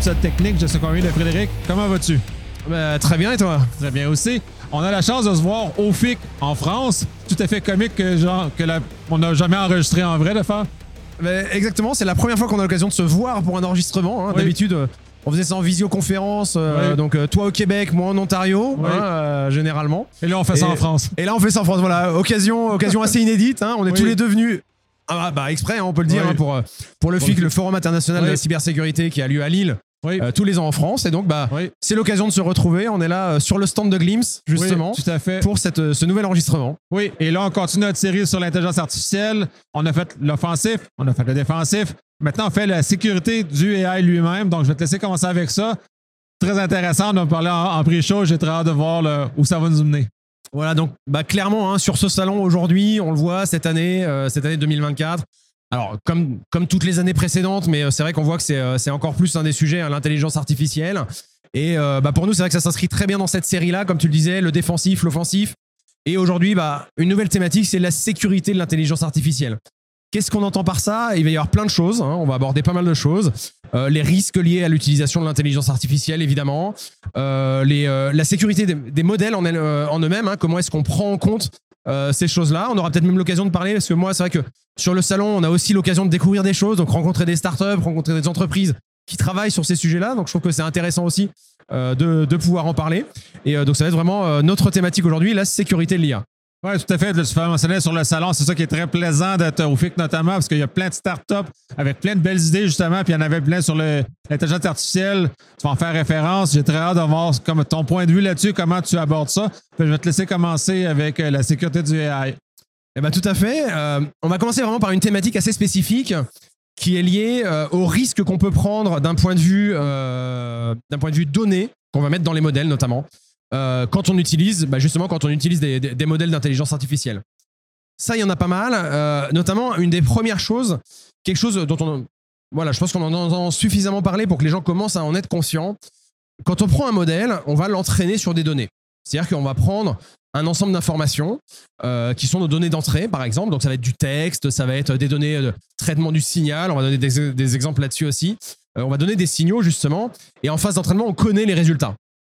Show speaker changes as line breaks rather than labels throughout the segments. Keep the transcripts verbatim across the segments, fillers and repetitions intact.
épisode technique. Je sais combien de Frédéric. Comment vas-tu?
Ben, très bien, et toi?
Très bien aussi. On a la chance de se voir au F I C en France. Tout à fait comique que genre que la... on n'a jamais enregistré en vrai de faire.
Ben, exactement, c'est la première fois qu'on a l'occasion de se voir pour un enregistrement. Hein. Oui. D'habitude, euh, on faisait ça en visioconférence. Euh, oui. Donc euh, toi au Québec, moi en Ontario, oui. hein, euh, généralement.
Et là, on fait
et,
ça en France.
Et là, on fait ça en France. Voilà, occasion, occasion assez inédite. Hein. On est oui. tous les deux venus. Ah bah exprès, hein, on peut le dire, oui. hein, pour, pour le F I C, le Forum international oui. de la cybersécurité qui a lieu à Lille. Oui. Euh, tous les ans en France, et donc bah oui. c'est l'occasion de se retrouver. On est là euh, sur le stand de Glimpse justement
oui, tout à fait.
pour cette, euh, ce nouvel enregistrement.
Oui, et là on continue notre série sur l'intelligence artificielle. On a fait l'offensif, on a fait le défensif. Maintenant on fait la sécurité du A I lui-même. Donc je vais te laisser commencer avec ça. Très intéressant, on a parlé en, en pré-show. J'ai très hâte de voir le, où ça va nous mener.
Voilà, donc bah clairement hein, sur ce salon aujourd'hui, on le voit cette année, euh, cette année deux mille vingt-quatre. Alors, comme, comme toutes les années précédentes, mais c'est vrai qu'on voit que c'est, c'est encore plus un des sujets, hein, l'intelligence artificielle. Et euh, bah pour nous, c'est vrai que ça s'inscrit très bien dans cette série-là, comme tu le disais, le défensif, l'offensif. Et aujourd'hui, bah, une nouvelle thématique, c'est la sécurité de l'intelligence artificielle. Qu'est-ce qu'on entend par ça? Il va y avoir plein de choses, hein, on va aborder pas mal de choses. Euh, les risques liés à l'utilisation de l'intelligence artificielle, évidemment. Euh, les, euh, la sécurité des, des modèles en, elle, euh, en eux-mêmes, hein, comment est-ce qu'on prend en compte Euh, ces choses-là. On aura peut-être même l'occasion de parler parce que moi, c'est vrai que sur le salon, on a aussi l'occasion de découvrir des choses, donc rencontrer des startups, rencontrer des entreprises qui travaillent sur ces sujets-là. Donc, je trouve que c'est intéressant aussi euh, de, de pouvoir en parler. Et euh, donc, ça va être vraiment euh, notre thématique aujourd'hui, la sécurité de l'I A.
Oui, tout à fait. Tu fais mentionner sur le salon, c'est ça qui est très plaisant d'être au F I C notamment parce qu'il y a plein de startups avec plein de belles idées justement, puis il y en avait plein sur le, l'intelligence artificielle. Tu vas en faire référence. J'ai très hâte de voir comme, ton point de vue là-dessus, comment tu abordes ça. Puis je vais te laisser commencer avec la sécurité du A I.
Eh ben, tout à fait. Euh, on va commencer vraiment par une thématique assez spécifique qui est liée euh, au risque qu'on peut prendre d'un point de vue, euh, d'un point de vue données qu'on va mettre dans les modèles notamment. Euh, quand on utilise, bah justement, quand on utilise des, des, des modèles d'intelligence artificielle. Ça, il y en a pas mal. Euh, notamment, une des premières choses, quelque chose dont on... Voilà, je pense qu'on en entend suffisamment parler pour que les gens commencent à en être conscients. Quand on prend un modèle, on va l'entraîner sur des données. C'est-à-dire qu'on va prendre un ensemble d'informations euh, qui sont nos données d'entrée, par exemple. Donc, ça va être du texte, ça va être des données de traitement du signal. On va donner des, des exemples là-dessus aussi. Euh, on va donner des signaux, justement. Et en phase d'entraînement, on connaît les résultats.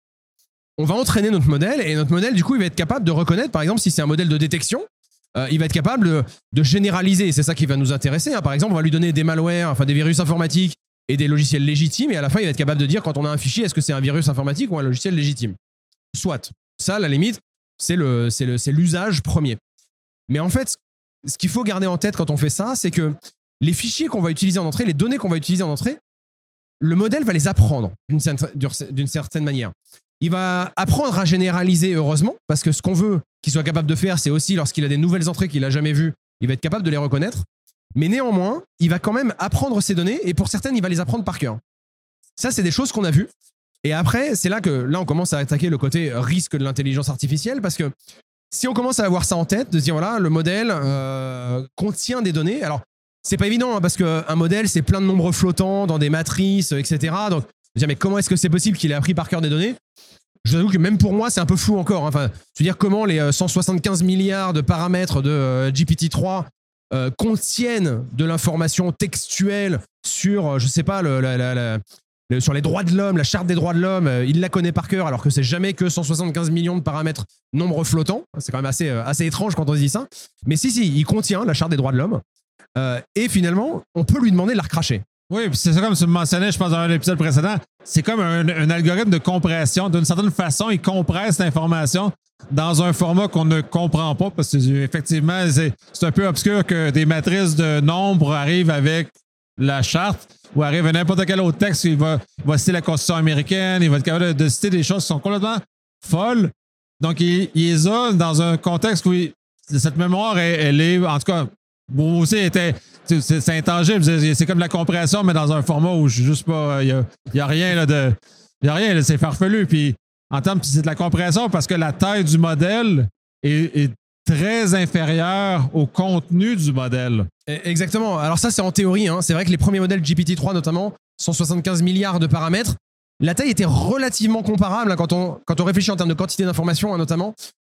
On va entraîner notre modèle et notre modèle, du coup, il va être capable de reconnaître, par exemple, si c'est un modèle de détection, euh, il va être capable de, de généraliser. Et c'est ça qui va nous intéresser. Hein. Par exemple, on va lui donner des malwares, enfin des virus informatiques et des logiciels légitimes. Et à la fin, il va être capable de dire, quand on a un fichier, est-ce que c'est un virus informatique ou un logiciel légitime? Soit. Ça, à la limite, c'est, le, c'est, le, c'est l'usage premier. Mais en fait, ce qu'il faut garder en tête quand on fait ça, c'est que les fichiers qu'on va utiliser en entrée, les données qu'on va utiliser en entrée, le modèle va les apprendre d'une certaine, d'une certaine manière. Il va apprendre à généraliser, heureusement, parce que ce qu'on veut qu'il soit capable de faire, c'est aussi lorsqu'il a des nouvelles entrées qu'il n'a jamais vues, il va être capable de les reconnaître. Mais néanmoins, il va quand même apprendre ces données et pour certaines, il va les apprendre par cœur. Ça, c'est des choses qu'on a vues. Et après, c'est là que là, on commence à attaquer le côté risque de l'intelligence artificielle parce que si on commence à avoir ça en tête, de se dire, voilà, le modèle euh, contient des données. Alors, c'est pas évident hein, parce qu'un modèle, c'est plein de nombres flottants dans des matrices, et cetera. Donc, je veux dire, mais comment est-ce que c'est possible qu'il ait appris par cœur des données? Je vous avoue que même pour moi, c'est un peu flou encore. Hein. Enfin, je veux dire, comment les cent soixante-quinze milliards de paramètres de euh, G P T trois euh, contiennent de l'information textuelle sur, euh, je sais pas, le, la, la, la, le, sur les droits de l'homme, la charte des droits de l'homme, euh, il la connaît par cœur, alors que c'est jamais que cent soixante-quinze millions de paramètres nombres flottants. C'est quand même assez, euh, assez étrange quand on se dit ça. Mais si, si, il contient la charte des droits de l'homme. Euh, et finalement, on peut lui demander de la recracher.
Oui, puis c'est ça comme tu me mentionnais, je pense, dans un épisode précédent. C'est comme un, un algorithme de compression. D'une certaine façon, il compresse l'information dans un format qu'on ne comprend pas parce que effectivement, c'est, c'est un peu obscur que des matrices de nombres arrivent avec la charte ou arrivent à n'importe quel autre texte. Il va, il va citer la Constitution américaine, il va être capable de, de citer des choses qui sont complètement folles. Donc, il, il les a dans un contexte où il, cette mémoire, elle, elle est, en tout cas, vous aussi, était, c'est, c'est intangible. C'est, c'est comme la compression, mais dans un format où je suis juste pas. Il n'y a, y a rien là, de. Il n'y a rien, là, c'est farfelu. Puis, en termes, c'est de la compression parce que la taille du modèle est, est très inférieure au contenu du modèle.
Exactement. Alors, ça, c'est en théorie. Hein. C'est vrai que les premiers modèles G P T trois, notamment, cent soixante-quinze milliards de paramètres. La taille était relativement comparable hein, quand, on, quand on réfléchit en termes de quantité d'informations, hein, notamment,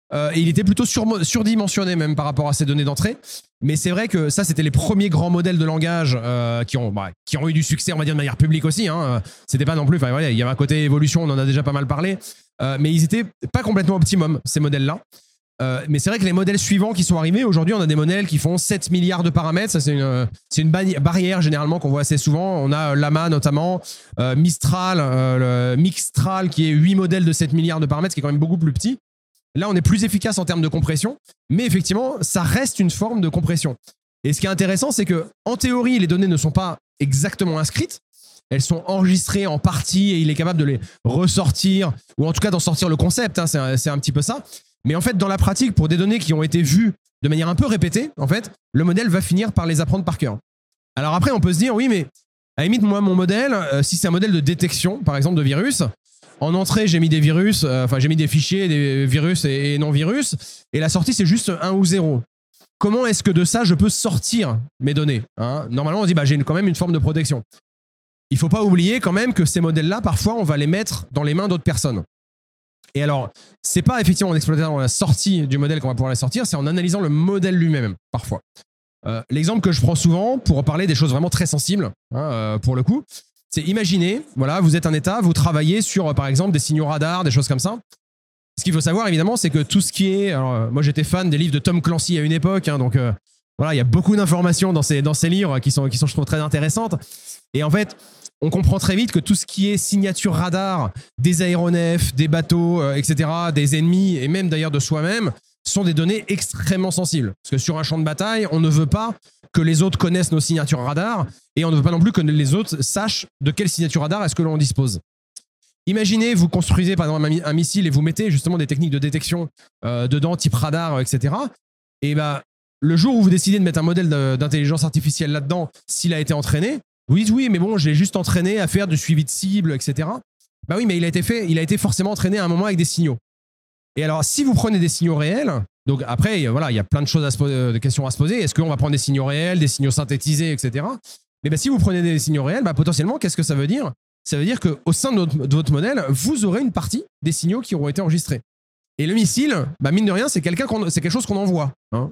Euh, et il était plutôt sur, surdimensionné même par rapport à ces données d'entrée. Mais c'est vrai que ça, c'était les premiers grands modèles de langage euh, qui, ont, bah, qui ont eu du succès, on va dire, de manière publique aussi. Hein. C'était pas non plus... Voilà, il y avait un côté évolution, on en a déjà pas mal parlé. Euh, mais ils étaient pas complètement optimum, ces modèles-là. Euh, mais c'est vrai que les modèles suivants qui sont arrivés, aujourd'hui, on a des modèles qui font sept milliards de paramètres. Ça, c'est une, c'est une barrière généralement qu'on voit assez souvent. On a Llama notamment, euh, Mistral, euh, le Mixtral qui est huit modèles de sept milliards de paramètres, ce qui est quand même beaucoup plus petit. Là, on est plus efficace en termes de compression, mais effectivement, ça reste une forme de compression. Et ce qui est intéressant, c'est que en théorie, les données ne sont pas exactement inscrites. Elles sont enregistrées en partie et il est capable de les ressortir, ou en tout cas d'en sortir le concept. Hein, c'est, un, c'est un petit peu ça. Mais en fait, dans la pratique, pour des données qui ont été vues de manière un peu répétée, en fait, le modèle va finir par les apprendre par cœur. Alors après, on peut se dire, oui, mais à la limite, moi, mon modèle, euh, si c'est un modèle de détection, par exemple, de virus, en entrée, j'ai mis des virus, euh, enfin, j'ai mis des fichiers, des virus et, et non-virus, et la sortie, c'est juste un ou zéro. Comment est-ce que de ça, je peux sortir mes données, hein? Normalement, on dit, bah, j'ai une, quand même une forme de protection. Il ne faut pas oublier quand même que ces modèles-là, parfois, on va les mettre dans les mains d'autres personnes. Et alors, c'est pas effectivement en exploitant la sortie du modèle qu'on va pouvoir les sortir, c'est en analysant le modèle lui-même, parfois. Euh, l'exemple que je prends souvent pour parler des choses vraiment très sensibles, hein, euh, pour le coup, c'est imaginez, voilà, vous êtes un État, vous travaillez sur, par exemple, des signaux radars, des choses comme ça. Ce qu'il faut savoir, évidemment, c'est que tout ce qui est... Alors, euh, moi, j'étais fan des livres de Tom Clancy à une époque, hein, donc euh, voilà, il y a beaucoup d'informations dans ces, dans ces livres qui sont, qui sont, je trouve, très intéressantes. Et en fait, on comprend très vite que tout ce qui est signature radar des aéronefs, des bateaux, euh, et cetera, des ennemis et même d'ailleurs de soi-même, sont des données extrêmement sensibles. Parce que sur un champ de bataille, on ne veut pas que les autres connaissent nos signatures radar et on ne veut pas non plus que les autres sachent de quelle signature radar est-ce que l'on dispose. Imaginez, vous construisez par exemple un missile et vous mettez justement des techniques de détection euh, dedans, type radar, et cetera. Et bah, le jour où vous décidez de mettre un modèle d'intelligence artificielle là-dedans, s'il a été entraîné, vous dites oui, mais bon, je l'ai juste entraîné à faire du suivi de cible, et cetera. Bah oui, mais il a été fait, il a été forcément entraîné à un moment avec des signaux. Et alors, si vous prenez des signaux réels, donc après, voilà, il y a plein de choses à se poser, de questions à se poser. Est-ce qu'on va prendre des signaux réels, des signaux synthétisés, et cetera. Mais bah, si vous prenez des signaux réels, bah, potentiellement, qu'est-ce que ça veut dire? Ça veut dire qu'au sein de, notre, de votre modèle, vous aurez une partie des signaux qui auront été enregistrés. Et le missile, bah mine de rien, c'est, quelqu'un qu'on, c'est quelque chose qu'on envoie. Hein.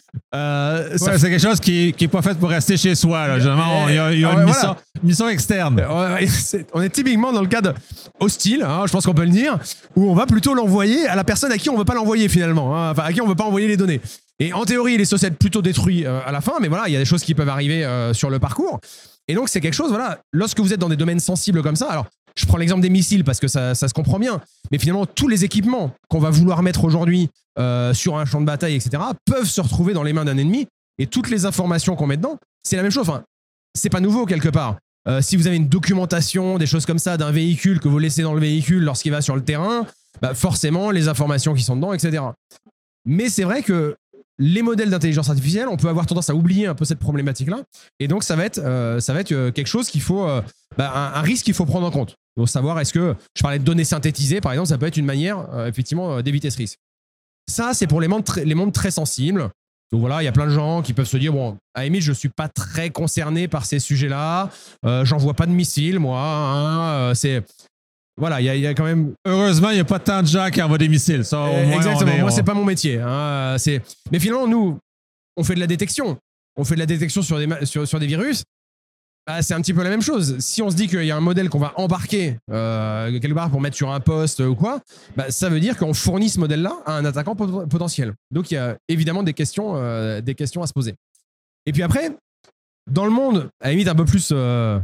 Euh,
ouais,
ça...
C'est quelque chose qui n'est pas fait pour rester chez soi. Là. Généralement, il y a, il y a une,
ouais,
mission,
voilà.
mission externe.
Ouais, c'est, on est typiquement dans le cadre hostile, hein, je pense qu'on peut le dire, où on va plutôt l'envoyer à la personne à qui on ne veut pas l'envoyer finalement, hein, enfin à qui on ne veut pas envoyer les données. Et en théorie, il est censé être plutôt détruit euh, à la fin, mais voilà, il y a des choses qui peuvent arriver euh, sur le parcours. Et donc, c'est quelque chose, voilà, lorsque vous êtes dans des domaines sensibles comme ça, alors je prends l'exemple des missiles parce que ça, ça se comprend bien, mais finalement, tous les équipements qu'on va vouloir mettre aujourd'hui euh, sur un champ de bataille, et cetera, peuvent se retrouver dans les mains d'un ennemi, et toutes les informations qu'on met dedans, c'est la même chose. Enfin, c'est pas nouveau quelque part. Euh, si vous avez une documentation, des choses comme ça, d'un véhicule que vous laissez dans le véhicule lorsqu'il va sur le terrain, bah forcément, les informations qui sont dedans, et cetera. Mais c'est vrai que les modèles d'intelligence artificielle, on peut avoir tendance à oublier un peu cette problématique-là. Et donc, ça va être, euh, ça va être euh, quelque chose qu'il faut, euh, bah, un, un risque qu'il faut prendre en compte. Donc, savoir est-ce que, je parlais de données synthétisées, par exemple, ça peut être une manière, euh, effectivement, euh, d'éviter ce risque. Ça, c'est pour les mondes, très, les mondes très sensibles. Donc voilà, il y a plein de gens qui peuvent se dire, bon, à la limite, je ne suis pas très concerné par ces sujets-là. Euh, j'envoie pas de missiles, moi. Hein, euh, c'est... Voilà, il y, y a quand même...
Heureusement, il n'y a pas tant de gens qui envoient des missiles. Ça, au moins,
exactement,
on est,
moi,
on...
c'est pas mon métier. Hein, c'est... Mais finalement, nous, on fait de la détection. On fait de la détection sur des, ma... sur, sur des virus. Bah, c'est un petit peu la même chose. Si on se dit qu'il y a un modèle qu'on va embarquer euh, quelque part pour mettre sur un poste ou quoi, bah, ça veut dire qu'on fournit ce modèle-là à un attaquant pot- potentiel. Donc, il y a évidemment des questions, euh, des questions à se poser. Et puis après, dans le monde, à la limite un peu plus... Euh,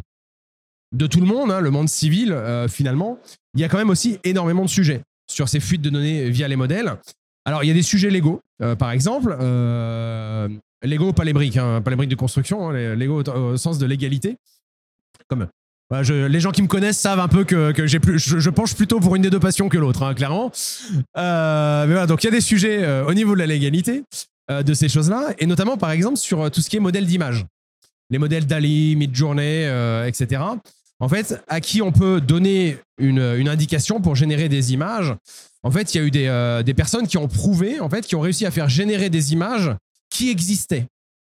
de tout le monde, hein, le monde civil, euh, finalement, il y a quand même aussi énormément de sujets sur ces fuites de données via les modèles. Alors, il y a des sujets légaux, euh, par exemple. Euh, légaux, pas les briques, hein, pas les briques de construction, hein, les légaux au, au sens de légalité. Comme, voilà, je, les gens qui me connaissent savent un peu que, que j'ai plus, je, je penche plutôt pour une des deux passions que l'autre, hein, clairement. Euh, mais voilà, donc, il y a des sujets euh, au niveau de la légalité euh, de ces choses-là, et notamment, par exemple, sur tout ce qui est modèle d'image. Les modèles D A L L-E, Midjourney, euh, et cetera. En fait, à qui on peut donner une, une indication pour générer des images. En fait, il y a eu des, euh, des personnes qui ont prouvé, en fait, qui ont réussi à faire générer des images qui existaient.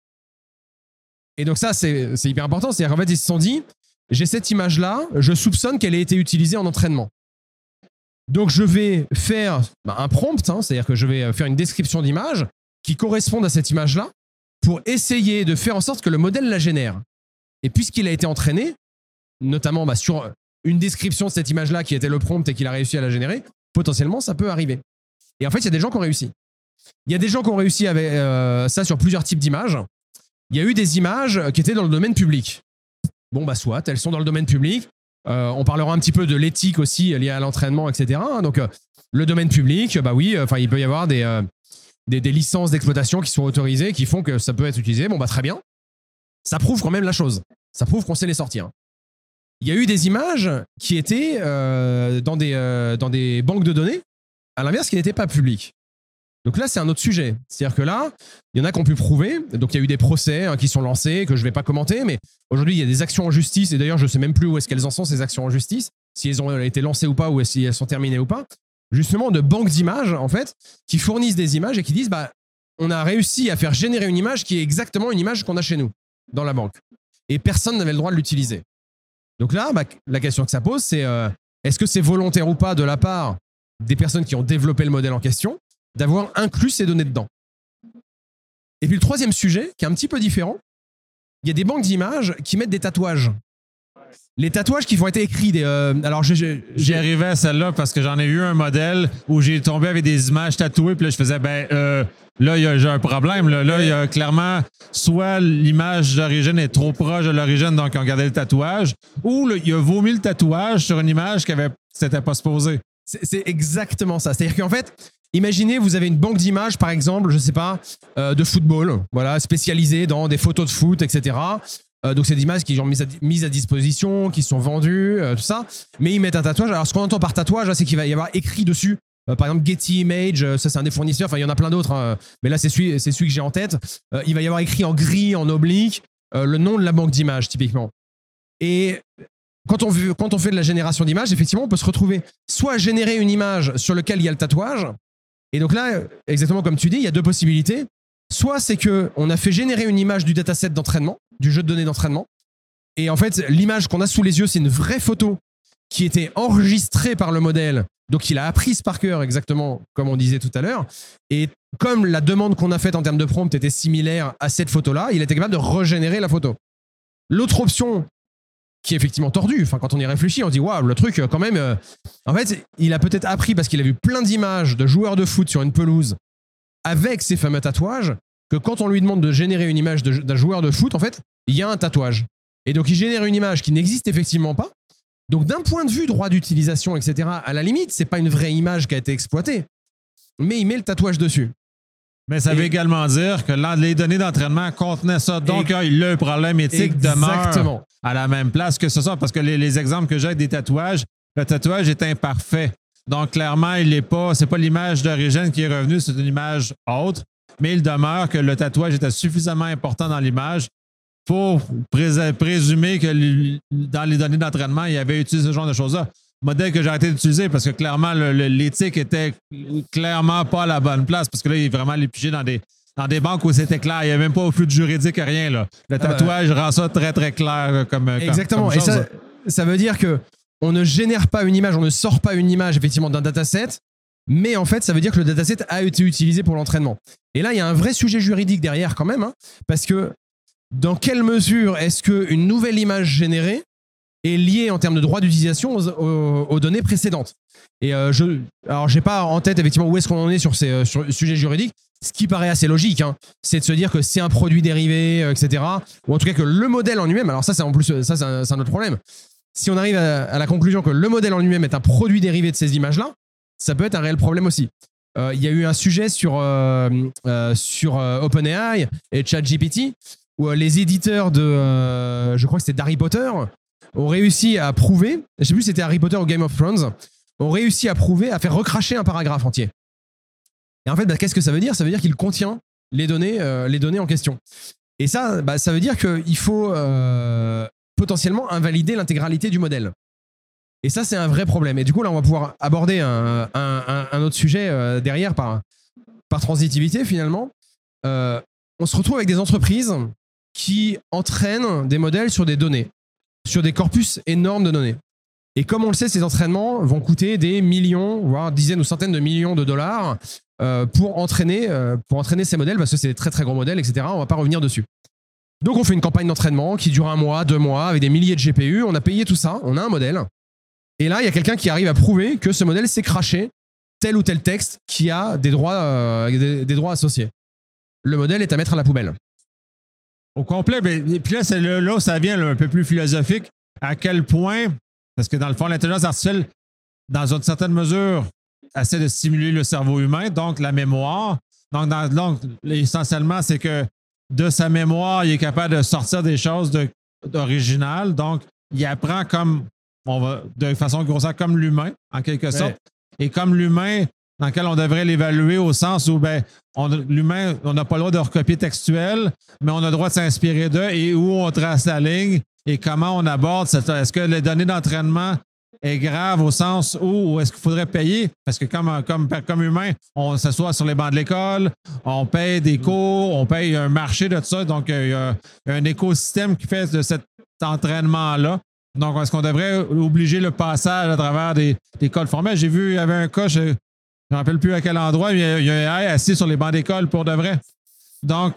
Et donc ça, c'est, c'est hyper important. C'est-à-dire qu'en fait, ils se sont dit, j'ai cette image-là, je soupçonne qu'elle ait été utilisée en entraînement. Donc, je vais faire bah, un prompt, hein, c'est-à-dire que je vais faire une description d'image qui corresponde à cette image-là pour essayer de faire en sorte que le modèle la génère. Et puisqu'il a été entraîné, notamment bah, sur une description de cette image-là qui était le prompt et qu'il a réussi à la générer, potentiellement, ça peut arriver. Et en fait, il y a des gens qui ont réussi. Il y a des gens qui ont réussi avec euh, ça sur plusieurs types d'images. Il y a eu des images qui étaient dans le domaine public. Bon, bah soit, elles sont dans le domaine public. Euh, on parlera un petit peu de l'éthique aussi liée à l'entraînement, et cetera. Donc, euh, le domaine public, bah oui, enfin, il peut y avoir des, euh, des, des licences d'exploitation qui sont autorisées, qui font que ça peut être utilisé. Bon, bah très bien. Ça prouve quand même la chose. Ça prouve qu'on sait les sortir. Il y a eu des images qui étaient euh, dans, des, euh, dans des banques de données, à l'inverse, qui n'étaient pas publiques. Donc là, c'est un autre sujet. C'est-à-dire que là, il y en a qui ont pu prouver. Donc il y a eu des procès hein, qui sont lancés, que je ne vais pas commenter, mais aujourd'hui, il y a des actions en justice. Et d'ailleurs, je ne sais même plus où est-ce qu'elles en sont, ces actions en justice, si elles ont été lancées ou pas, ou si elles sont terminées ou pas. Justement, de banques d'images, en fait, qui fournissent des images et qui disent, bah, on a réussi à faire générer une image qui est exactement une image qu'on a chez nous, dans la banque. Et personne n'avait le droit de l'utiliser. Donc là, bah, la question que ça pose, c'est euh, est-ce que c'est volontaire ou pas de la part des personnes qui ont développé le modèle en question d'avoir inclus ces données dedans. Et puis le troisième sujet, qui est un petit peu différent, il y a des banques d'images qui mettent des tatouages. Les tatouages qui vont être écrits. Des, euh, alors j'ai, j'ai,
J'y arrivais à celle-là parce que j'en ai eu un modèle où j'ai tombé avec des images tatouées, puis là, je faisais, ben, euh, là, y a, j'ai un problème. Là, là il y a clairement, soit l'image d'origine est trop proche de l'origine, donc ils ont gardé le tatouage, ou là, il a vomi le tatouage sur une image qui avait, c'était pas supposé.
C'est, c'est exactement ça. C'est-à-dire qu'en fait, imaginez, vous avez une banque d'images, par exemple, je ne sais pas, euh, de football, voilà, spécialisée dans des photos de foot, et cetera. Euh, donc, c'est des images qui sont mises à, mises à disposition, qui sont vendues, euh, tout ça. Mais ils mettent un tatouage. Alors, ce qu'on entend par tatouage, là, c'est qu'il va y avoir écrit dessus, euh, par exemple, Getty Images, euh, ça, c'est un des fournisseurs. Enfin, il y en a plein d'autres, hein, mais là, c'est celui, c'est celui que j'ai en tête. Euh, il va y avoir écrit en gris, en oblique, euh, le nom de la banque d'images, typiquement. Et Quand on, veut, quand on fait de la génération d'images, effectivement, on peut se retrouver soit à générer une image sur laquelle il y a le tatouage. Et donc là, exactement comme tu dis, il y a deux possibilités. Soit c'est qu'on a fait générer une image du dataset d'entraînement, du jeu de données d'entraînement. Et en fait, l'image qu'on a sous les yeux, c'est une vraie photo qui était enregistrée par le modèle. Donc il a apprise par cœur, exactement comme on disait tout à l'heure. Et comme la demande qu'on a faite en termes de prompt était similaire à cette photo-là, il était capable de régénérer la photo. L'autre option, qui est effectivement tordu. Enfin, quand on y réfléchit, on se dit waouh, le truc, quand même. Euh, en fait, il a peut-être appris parce qu'il a vu plein d'images de joueurs de foot sur une pelouse avec ces fameux tatouages que quand on lui demande de générer une image de, d'un joueur de foot, en fait, il y a un tatouage. Et donc, il génère une image qui n'existe effectivement pas. Donc, d'un point de vue droit d'utilisation, et cetera, à la limite, c'est pas une vraie image qui a été exploitée, mais il met le tatouage dessus.
Mais ça veut Et... également dire que là, les données d'entraînement contenaient ça. Donc, Et... le problème éthique Exactement. demeure à la même place que ce soit. Parce que les, les exemples que j'ai avec des tatouages, le tatouage est imparfait. Donc, clairement, il n'est pas, c'est pas l'image d'origine qui est revenue, c'est une image autre. Mais il demeure que le tatouage était suffisamment important dans l'image pour prés- présumer que l- dans les données d'entraînement, il avait utilisé ce genre de choses-là. Modèle que j'ai arrêté d'utiliser parce que clairement, le, le, l'éthique était clairement pas à la bonne place parce que là, il est vraiment les pigé dans des, dans des banques où c'était clair. Il n'y a même pas au flux de juridique, rien. Là. Le tatouage ah ben, rend ça très, très clair comme
Exactement.
Comme, comme
Et ça, ça veut dire qu'on ne génère pas une image, on ne sort pas une image effectivement d'un dataset, mais en fait, ça veut dire que le dataset a été utilisé pour l'entraînement. Et là, il y a un vrai sujet juridique derrière quand même, hein, parce que dans quelle mesure est-ce qu'une nouvelle image générée est liée en termes de droit d'utilisation aux, aux, aux données précédentes. Et euh, je, alors, j'ai pas en tête effectivement où est-ce qu'on en est sur ces euh, sur le sujet juridique. Ce qui paraît assez logique, hein, c'est de se dire que c'est un produit dérivé, euh, et cetera. Ou en tout cas que le modèle en lui-même. Alors ça, c'est en plus, ça c'est un, c'est un autre problème. Si on arrive à, à la conclusion que le modèle en lui-même est un produit dérivé de ces images-là, ça peut être un réel problème aussi. Il euh, y a eu un sujet sur euh, euh, sur euh, OpenAI et ChatGPT où euh, les éditeurs de, euh, je crois que c'était d'Harry Potter, ont réussi à prouver, je ne sais plus si c'était Harry Potter ou Game of Thrones, ont réussi à prouver, à faire recracher un paragraphe entier. Et en fait, bah, qu'est-ce que ça veut dire ? Ça veut dire qu'il contient les données, euh, les données en question. Et ça, bah, ça veut dire qu'il faut euh, potentiellement invalider l'intégralité du modèle. Et ça, c'est un vrai problème. Et du coup, là, on va pouvoir aborder un, un, un, un autre sujet euh, derrière par, par transitivité, finalement. Euh, on se retrouve avec des entreprises qui entraînent des modèles sur des données, sur des corpus énormes de données. Et comme on le sait, ces entraînements vont coûter des millions, voire dizaines ou centaines de millions de dollars euh, pour, entraîner, euh, pour entraîner ces modèles, parce que c'est des très très gros modèles, et cetera. On ne va pas revenir dessus. Donc on fait une campagne d'entraînement qui dure un mois, deux mois, avec des milliers de G P U. On a payé tout ça, on a un modèle. Et là, il y a quelqu'un qui arrive à prouver que ce modèle s'est crashé tel ou tel texte qui a des droits, euh, des, des droits associés. Le modèle est à mettre à la poubelle.
Au complet. Et puis là, c'est là, là où ça vient là, un peu plus philosophique. À quel point, parce que dans le fond, l'intelligence artificielle, dans une certaine mesure, essaie de stimuler le cerveau humain, donc la mémoire. Donc, dans, donc essentiellement, c'est que de sa mémoire, il est capable de sortir des choses de, d'originales. Donc, il apprend comme, on va, de façon grossière, comme l'humain, en quelque sorte. Ouais. Et comme l'humain, dans lequel on devrait l'évaluer au sens où ben, on, l'humain, on n'a pas le droit de recopier textuel, mais on a le droit de s'inspirer d'eux et où on trace la ligne et comment on aborde cette. Est-ce que les données d'entraînement est grave au sens où, où est-ce qu'il faudrait payer? Parce que comme, comme, comme humain, on s'assoit sur les bancs de l'école, on paye des cours, on paye un marché de tout ça. Donc, il y a un écosystème qui fait de cet entraînement-là. Donc, est-ce qu'on devrait obliger le passage à travers des, des codes formels? J'ai vu, il y avait un cas, je ne me rappelle plus à quel endroit, mais il y a un A I assis sur les bancs d'école pour de vrai. Donc,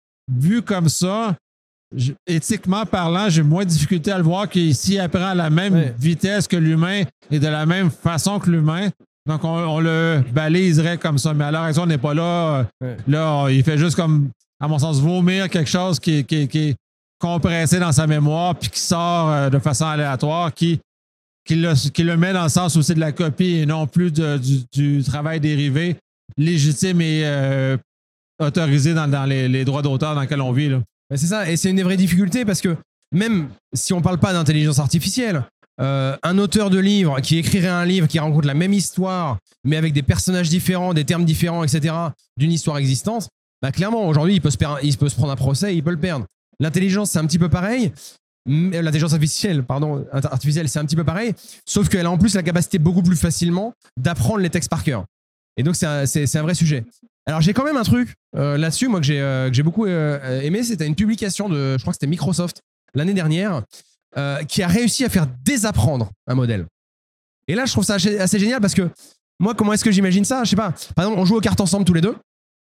vu comme ça, je, éthiquement parlant, j'ai moins de difficulté à le voir qu'ici, il apprend à la même ouais. vitesse que l'humain et de la même façon que l'humain. Donc, on, on le baliserait comme ça. Mais à l'heure actuelle, on n'est pas là. Ouais. Là, il fait juste comme, à mon sens, vomir quelque chose qui, qui, qui est compressé dans sa mémoire puis qui sort de façon aléatoire, qui, qui, le, qui le met dans le sens où c'est de la copie et non plus de, du, du travail dérivé légitime et euh, autorisé dans, dans les, les droits d'auteur dans lesquels on vit. Là.
Ben c'est ça, et c'est une des vraies difficultés parce que même si on ne parle pas d'intelligence artificielle, euh, un auteur de livre qui écrirait un livre qui raconte la même histoire, mais avec des personnages différents, des termes différents, et cetera, d'une histoire existante, ben clairement, aujourd'hui, il peut, se per- il peut se prendre un procès et il peut le perdre. L'intelligence, c'est un petit peu pareil. L'intelligence artificielle, pardon, artificielle, c'est un petit peu pareil, sauf qu'elle a en plus la capacité beaucoup plus facilement d'apprendre les textes par cœur. Et donc, c'est un, c'est, c'est un vrai sujet. Alors, j'ai quand même un truc euh, là-dessus, moi, que j'ai, euh, que j'ai beaucoup euh, aimé. C'était une publication de, je crois que c'était Microsoft, l'année dernière, euh, qui a réussi à faire désapprendre un modèle. Et là, je trouve ça assez, assez génial parce que moi, comment est-ce que j'imagine ça? Je sais pas. Par exemple, on joue aux cartes ensemble tous les deux.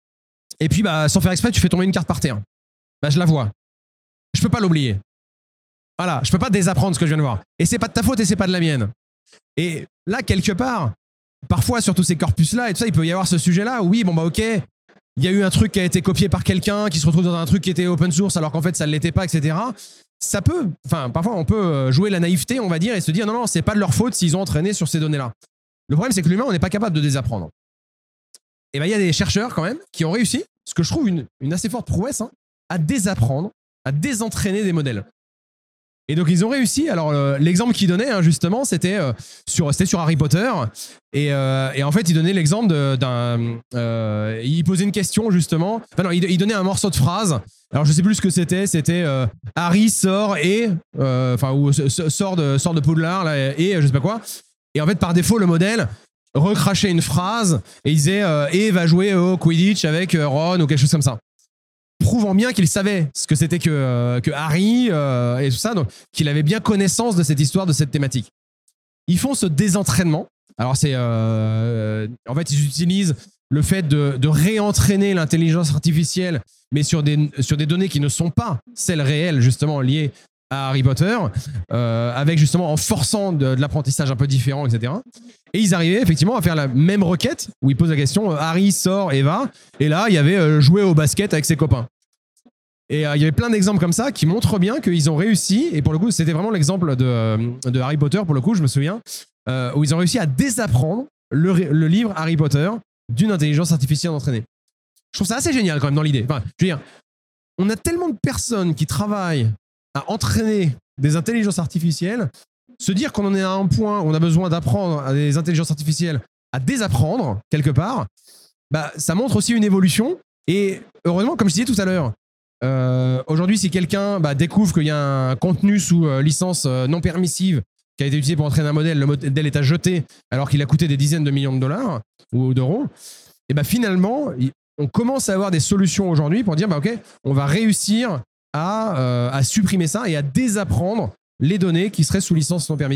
Et puis, bah, sans faire exprès, tu fais tomber une carte par terre. Bah, je la vois. Je peux pas l'oublier. Voilà, je peux pas désapprendre ce que je viens de voir. Et c'est pas de ta faute et c'est pas de la mienne. Et là, quelque part, parfois, sur tous ces corpus-là et tout ça, il peut y avoir ce sujet-là où oui, bon bah ok, il y a eu un truc qui a été copié par quelqu'un, qui se retrouve dans un truc qui était open source alors qu'en fait ça ne l'était pas, et cetera. Ça peut, enfin, parfois on peut jouer la naïveté, on va dire, et se dire non, non, c'est pas de leur faute s'ils ont entraîné sur ces données-là. Le problème, c'est que l'humain, on n'est pas capable de désapprendre. Et ben il y a des chercheurs quand même qui ont réussi, ce que je trouve une, une assez forte prouesse, hein, à désapprendre, à désentraîner des modèles. Et donc, ils ont réussi. Alors, euh, l'exemple qu'ils donnaient, hein, justement, c'était, euh, sur, c'était sur Harry Potter. Et, euh, et en fait, ils donnaient l'exemple de, d'un... Euh, ils posaient une question, justement. Enfin, non, ils, ils donnaient un morceau de phrase. Alors, je sais plus ce que c'était. C'était euh, Harry sort et... Enfin, ou sort de, sort de Poudlard, là, et je sais pas quoi. Et en fait, par défaut, le modèle recrachait une phrase et il disait euh, « Et va jouer au Quidditch avec Ron » ou quelque chose comme ça. Prouvant bien qu'il savait ce que c'était que, euh, que Harry euh, et tout ça, donc qu'il avait bien connaissance de cette histoire, de cette thématique. Ils font ce désentraînement. Alors, c'est. Euh, en fait, ils utilisent le fait de, de réentraîner l'intelligence artificielle, mais sur des, sur des données qui ne sont pas celles réelles, justement, liées à Harry Potter, euh, avec justement en forçant de, de l'apprentissage un peu différent, et cetera. Et ils arrivaient effectivement à faire la même requête où ils posent la question euh, Harry sort et va, et là il y avait euh, jouer au basket avec ses copains. Et euh, il y avait plein d'exemples comme ça qui montrent bien qu'ils ont réussi, et pour le coup c'était vraiment l'exemple de, euh, de Harry Potter, pour le coup je me souviens, euh, où ils ont réussi à désapprendre le, le livre Harry Potter d'une intelligence artificielle entraînée. Je trouve ça assez génial quand même dans l'idée. Enfin, je veux dire, on a tellement de personnes qui travaillent à entraîner des intelligences artificielles, se dire qu'on en est à un point où on a besoin d'apprendre à des intelligences artificielles à désapprendre quelque part, bah, ça montre aussi une évolution. Et heureusement, comme je disais tout à l'heure, euh, aujourd'hui, si quelqu'un bah, découvre qu'il y a un contenu sous euh, licence euh, non permissive qui a été utilisé pour entraîner un modèle, le modèle est à jeter alors qu'il a coûté des dizaines de millions de dollars ou d'euros, et bah, finalement, on commence à avoir des solutions aujourd'hui pour dire bah, ok, on va réussir à, euh, à supprimer ça et à désapprendre les données qui seraient sous licence non permissive.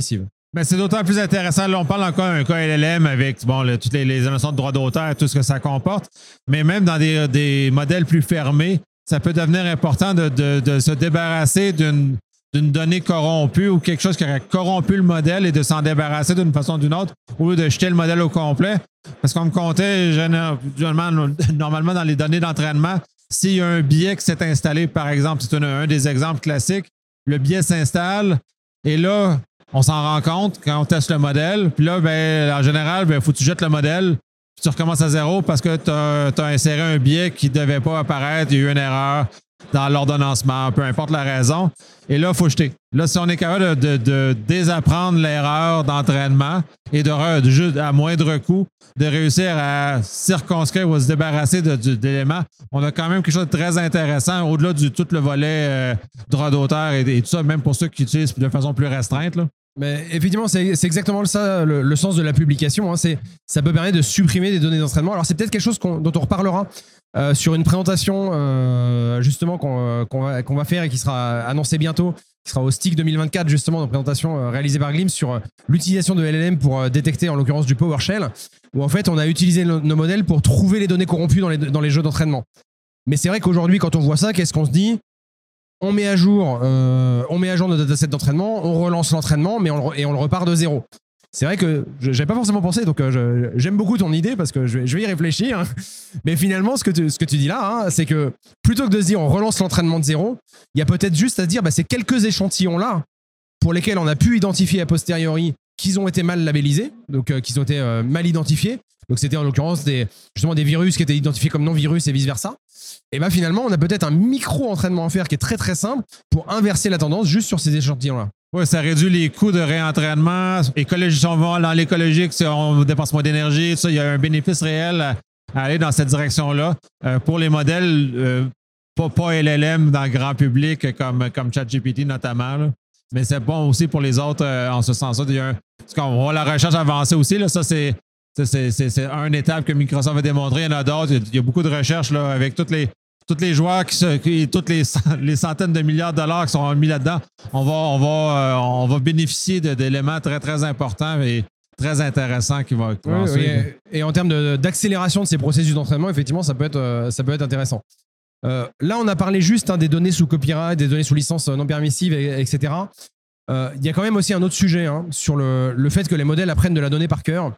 Mais c'est d'autant plus intéressant. Là, on parle encore d'un cas L L M avec bon, le, toutes les, les notions de droit d'auteur, tout ce que ça comporte. Mais même dans des, des modèles plus fermés, ça peut devenir important de, de, de se débarrasser d'une, d'une donnée corrompue ou quelque chose qui aurait corrompu le modèle et de s'en débarrasser d'une façon ou d'une autre au lieu de jeter le modèle au complet. Parce qu'on me comptait généralement, normalement dans les données d'entraînement, s'il y a un biais qui s'est installé, par exemple, c'est un, un des exemples classiques, le biais s'installe et là, on s'en rend compte quand on teste le modèle. Puis là, ben, en général, il ben, faut que tu jettes le modèle, puis tu recommences à zéro parce que tu as inséré un biais qui ne devait pas apparaître. Il y a eu une erreur dans l'ordonnancement, peu importe la raison. Et là, il faut jeter. Là, si on est capable de, de, de désapprendre l'erreur d'entraînement et de, de juste à moindre coût, de réussir à circonscrire ou à se débarrasser de, de, d'éléments, on a quand même quelque chose de très intéressant au-delà du tout le volet euh, droit d'auteur et, et tout ça, même pour ceux qui utilisent de façon plus restreinte, là.
Mais effectivement, c'est, c'est exactement ça le, le sens de la publication. Hein. C'est, ça peut permettre de supprimer des données d'entraînement. Alors, c'est peut-être quelque chose qu'on, dont on reparlera euh, sur une présentation euh, justement qu'on, qu'on, va, qu'on va faire et qui sera annoncée bientôt, qui sera au STIC deux mille vingt-quatre, justement, une présentation euh, réalisée par Glimpse sur euh, l'utilisation de L L M pour euh, détecter, en l'occurrence, du PowerShell, où en fait, on a utilisé nos, nos modèles pour trouver les données corrompues dans les, dans les jeux d'entraînement. Mais c'est vrai qu'aujourd'hui, quand on voit ça, qu'est-ce qu'on se dit ? On met à jour, euh, on met à jour nos datasets d'entraînement, on relance l'entraînement, mais on, et on le repart de zéro. C'est vrai que je n'avais pas forcément pensé, donc euh, je, j'aime beaucoup ton idée parce que je vais, je vais y réfléchir. Mais finalement, ce que tu, ce que tu dis là, hein, c'est que plutôt que de se dire on relance l'entraînement de zéro, il y a peut-être juste à se dire bah, ces quelques échantillons-là pour lesquels on a pu identifier a posteriori qu'ils ont été mal labellisés, donc euh, qu'ils ont été euh, mal identifiés. Donc c'était en l'occurrence des, justement des virus qui étaient identifiés comme non-virus et vice-versa. Et bien finalement, on a peut-être un micro-entraînement à faire qui est très très simple pour inverser la tendance juste sur ces échantillons-là.
Oui, ça réduit les coûts de réentraînement. Écologie, on va dans l'écologique, on dépense moins d'énergie. Ça, il y a un bénéfice réel à, à aller dans cette direction-là. Euh, pour les modèles, euh, pas, pas L L M dans le grand public comme, comme ChatGPT notamment, là. Mais c'est bon aussi pour les autres euh, en ce sens-là. Il y a un, on voit la recherche avancer aussi. Là, ça, c'est, c'est, c'est, c'est une étape que Microsoft a démontré. Il y en a d'autres. Il y a beaucoup de recherches là, avec toutes les, tous les joueurs, qui se, qui, toutes les, les centaines de milliards de dollars qui sont mis là-dedans. On va, on va, euh, on va bénéficier de, d'éléments très, très importants et très intéressants qui vont, qui vont
oui, oui. Et, et en termes de, d'accélération de ces processus d'entraînement, effectivement, ça peut être, euh, ça peut être intéressant. Euh, là, on a parlé juste hein, des données sous copyright, des données sous licence non permissive, et, etc. Euh, il y a quand même aussi un autre sujet hein, sur le, le fait que les modèles apprennent de la donnée par cœur.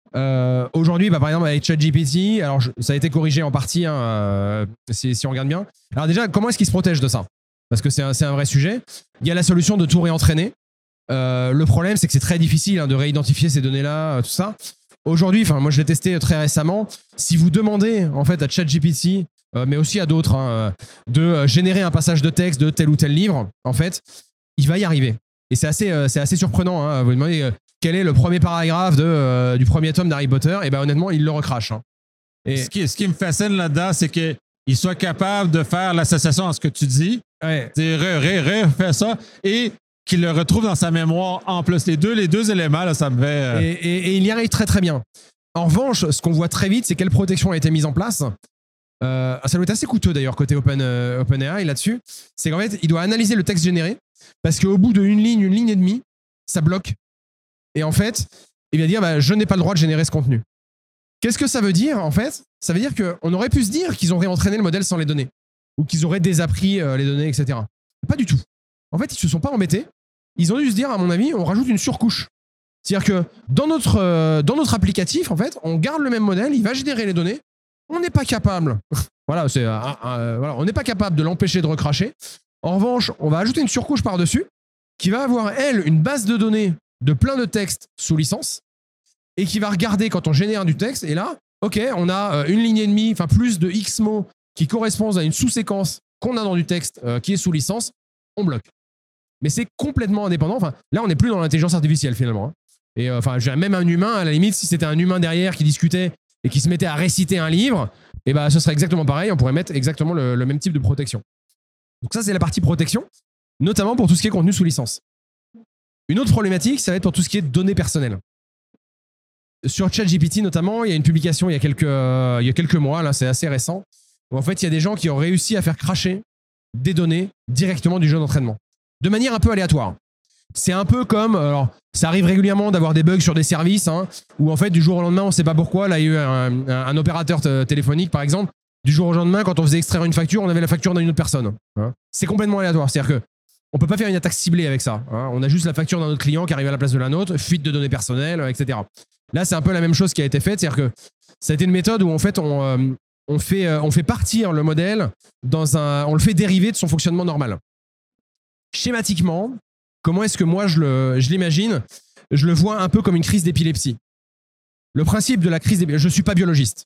Euh, aujourd'hui, bah, par exemple, avec ChatGPT, alors je, ça a été corrigé en partie, hein, euh, si, si on regarde bien. Alors déjà, comment est-ce qu'ils se protègent de ça ? Parce que c'est un, c'est un vrai sujet. Il y a la solution de tout réentraîner. Euh, le problème, c'est que c'est très difficile hein, de réidentifier ces données-là, euh, tout ça. Aujourd'hui, enfin, moi je l'ai testé très récemment. Si vous demandez en fait à ChatGPT, euh, mais aussi à d'autres, hein, de euh, générer un passage de texte de tel ou tel livre, en fait, il va y arriver. Et c'est assez, euh, c'est assez surprenant. Hein. Vous demandez euh, quel est le premier paragraphe de, euh, du premier tome d'Harry Potter, et ben honnêtement, il le recrache. Hein. Et
ce, qui, ce qui me fascine là-dedans, c'est qu'il soit capable de faire l'association à ce que tu dis,
ouais.
refait ça, et qu'il le retrouve dans sa mémoire en plus. Les deux, les deux éléments, là, ça me fait... Euh...
Et, et, et il y arrive très très bien. En revanche, ce qu'on voit très vite, c'est quelle protection a été mise en place. Euh, ça doit être assez coûteux d'ailleurs côté Open, euh, OpenAI là-dessus. C'est qu'en fait, il doit analyser le texte généré parce qu'au bout d'une ligne, une ligne et demie, ça bloque. Et en fait, il va dire bah, je n'ai pas le droit de générer ce contenu. Qu'est-ce que ça veut dire en fait ? Ça veut dire qu'on aurait pu se dire qu'ils ont réentraîné le modèle sans les données ou qu'ils auraient désappris euh, les données, et cetera. Pas du tout. En fait, ils se sont pas embêtés. Ils ont dû se dire, à mon avis, on rajoute une surcouche. C'est-à-dire que dans notre, euh, dans notre applicatif, en fait, on garde le même modèle, il va générer les données. On n'est pas capable. voilà, c'est, euh, euh, voilà, on n'est pas capable de l'empêcher de recracher. En revanche, on va ajouter une surcouche par-dessus qui va avoir, elle, une base de données de plein de textes sous licence et qui va regarder quand on génère du texte. Et là, OK, on a euh, une ligne et demie, enfin plus de X mots qui correspondent à une sous-séquence qu'on a dans du texte euh, qui est sous licence. On bloque. Mais c'est complètement indépendant. Enfin, là, on n'est plus dans l'intelligence artificielle finalement. Hein. Et euh, enfin, même un humain, à la limite, si c'était un humain derrière qui discutait et qui se mettait à réciter un livre, et ben, ce serait exactement pareil. On pourrait mettre exactement le, le même type de protection. Donc ça, c'est la partie protection, notamment pour tout ce qui est contenu sous licence. Une autre problématique, ça va être pour tout ce qui est données personnelles. Sur ChatGPT notamment, il y a une publication il y a quelques, euh, il y a quelques mois, là, c'est assez récent, où en fait, il y a des gens qui ont réussi à faire crasher des données directement du jeu d'entraînement, de manière un peu aléatoire. C'est un peu comme, alors, Ça arrive régulièrement d'avoir des bugs sur des services, hein, où en fait, du jour au lendemain, on ne sait pas pourquoi. Là, il y a eu un, un, un opérateur t- téléphonique, par exemple. Du jour au lendemain, quand on faisait extraire une facture, on avait la facture d'une autre personne. Hein. C'est complètement aléatoire. C'est-à-dire que on peut pas faire une attaque ciblée avec ça. Hein. On a juste la facture d'un autre client qui arrive à la place de la nôtre, fuite de données personnelles, et cetera. Là, c'est un peu la même chose qui a été faite. C'est-à-dire que ça a été une méthode où en fait, on, euh, on, fait, euh, on fait partir le modèle dans un, on le fait dériver de son fonctionnement normal. Schématiquement, comment est-ce que moi je, le, je l'imagine? Je le vois un peu comme une crise d'épilepsie. Le principe de la crise d'épilepsie, je ne suis pas biologiste.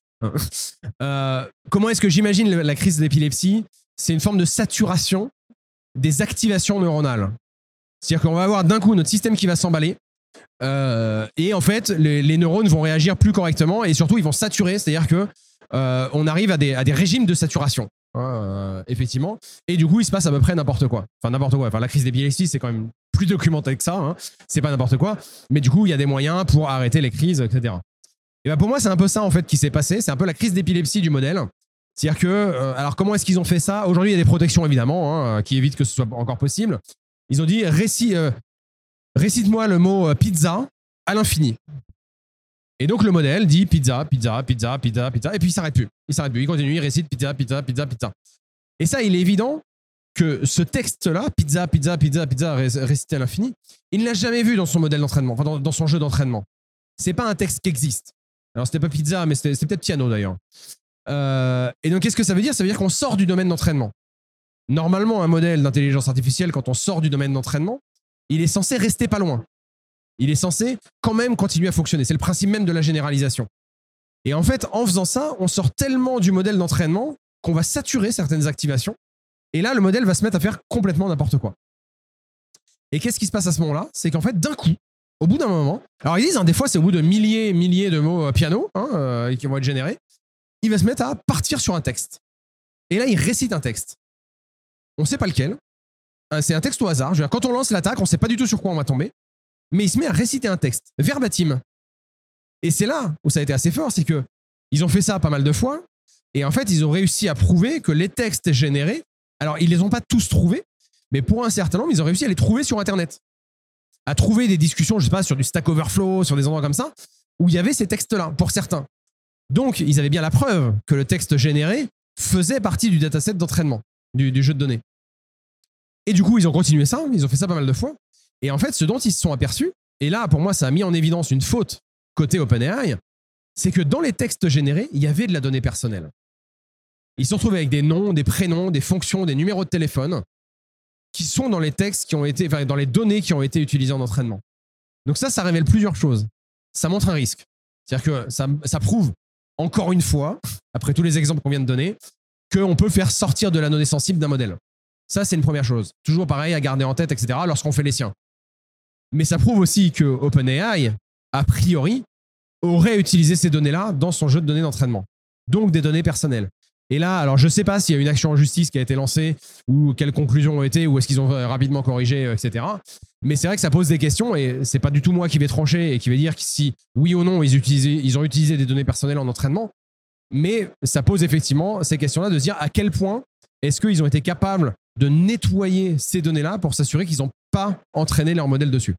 euh, comment est-ce que j'imagine la crise d'épilepsie? C'est une forme de saturation des activations neuronales. C'est-à-dire qu'on va avoir d'un coup notre système qui va s'emballer euh, et en fait les, les neurones vont réagir plus correctement et surtout ils vont saturer, c'est-à-dire que euh, on arrive à des, à des régimes de saturation. Euh, effectivement, et du coup il se passe à peu près n'importe quoi, enfin n'importe quoi, enfin la crise d'épilepsie c'est quand même plus documenté que ça, hein. C'est pas n'importe quoi, mais du coup il y a des moyens pour arrêter les crises, etc. Et ben pour moi c'est un peu ça en fait qui s'est passé, c'est un peu la crise d'épilepsie du modèle, c'est-à-dire que euh, alors comment est-ce qu'ils ont fait ça? Aujourd'hui il y a des protections évidemment, hein, qui évitent que ce soit encore possible. Ils ont dit récite, euh, récite-moi le mot euh, pizza à l'infini. Et donc le modèle dit pizza, pizza, pizza, pizza, pizza, et puis il s'arrête plus. Il s'arrête plus, il continue, il récite pizza, pizza, pizza, pizza. Et ça, il est évident que ce texte-là, pizza, pizza, pizza, pizza, récité à l'infini, il ne l'a jamais vu dans son modèle d'entraînement, enfin dans, dans son jeu d'entraînement. C'est pas un texte qui existe. Alors c'était pas pizza, mais c'était, c'était peut-être piano d'ailleurs. Euh, et donc qu'est-ce que ça veut dire? Ça veut dire qu'on sort du domaine d'entraînement. Normalement, un modèle d'intelligence artificielle, quand on sort du domaine d'entraînement, il est censé rester pas loin. Il est censé quand même continuer à fonctionner. C'est le principe même de la généralisation. Et en fait, en faisant ça, on sort tellement du modèle d'entraînement qu'on va saturer certaines activations. Et là, le modèle va se mettre à faire complètement n'importe quoi. Et qu'est-ce qui se passe à ce moment-là? C'est qu'en fait, d'un coup, au bout d'un moment, alors ils disent, hein, des fois, c'est au bout de milliers et milliers de mots euh, piano hein, euh, qui vont être générés, il va se mettre à partir sur un texte. Et là, il récite un texte. On ne sait pas lequel. C'est un texte au hasard. Je veux dire, quand on lance l'attaque, on ne sait pas du tout sur quoi on va tomber. Mais il se met à réciter un texte, verbatim. Et c'est là où ça a été assez fort, c'est que ils ont fait ça pas mal de fois, et en fait, ils ont réussi à prouver que les textes générés, alors ils les ont pas tous trouvés, mais pour un certain nombre, ils ont réussi à les trouver sur Internet. À trouver des discussions, je sais pas, sur du Stack Overflow, sur des endroits comme ça, où il y avait ces textes-là, pour certains. Donc, ils avaient bien la preuve que le texte généré faisait partie du dataset d'entraînement, du, du jeu de données. Et du coup, ils ont continué ça, ils ont fait ça pas mal de fois. Et en fait, ce dont ils se sont aperçus, et là, pour moi, ça a mis en évidence une faute côté OpenAI, c'est que dans les textes générés, il y avait de la donnée personnelle. Ils se sont retrouvés avec des noms, des prénoms, des fonctions, des numéros de téléphone qui sont dans les textes qui ont été, enfin, dans les données qui ont été utilisées en entraînement. Donc ça, ça révèle plusieurs choses. Ça montre un risque. C'est-à-dire que ça, ça prouve, encore une fois, après tous les exemples qu'on vient de donner, qu'on peut faire sortir de la donnée sensible d'un modèle. Ça, c'est une première chose. Toujours pareil à garder en tête, et cetera, lorsqu'on fait les siens. Mais ça prouve aussi que OpenAI, a priori, aurait utilisé ces données-là dans son jeu de données d'entraînement. Donc des données personnelles. Et là, alors je ne sais pas s'il y a une action en justice qui a été lancée ou quelles conclusions ont été ou est-ce qu'ils ont rapidement corrigé, et cetera. Mais c'est vrai que ça pose des questions et c'est pas du tout moi qui vais trancher et qui vais dire si oui ou non ils, utilisaient, ils ont utilisé des données personnelles en entraînement. Mais ça pose effectivement ces questions-là de se dire à quel point est-ce qu'ils ont été capables de nettoyer ces données-là pour s'assurer qu'ils n'ont pas entraîné leur modèle dessus.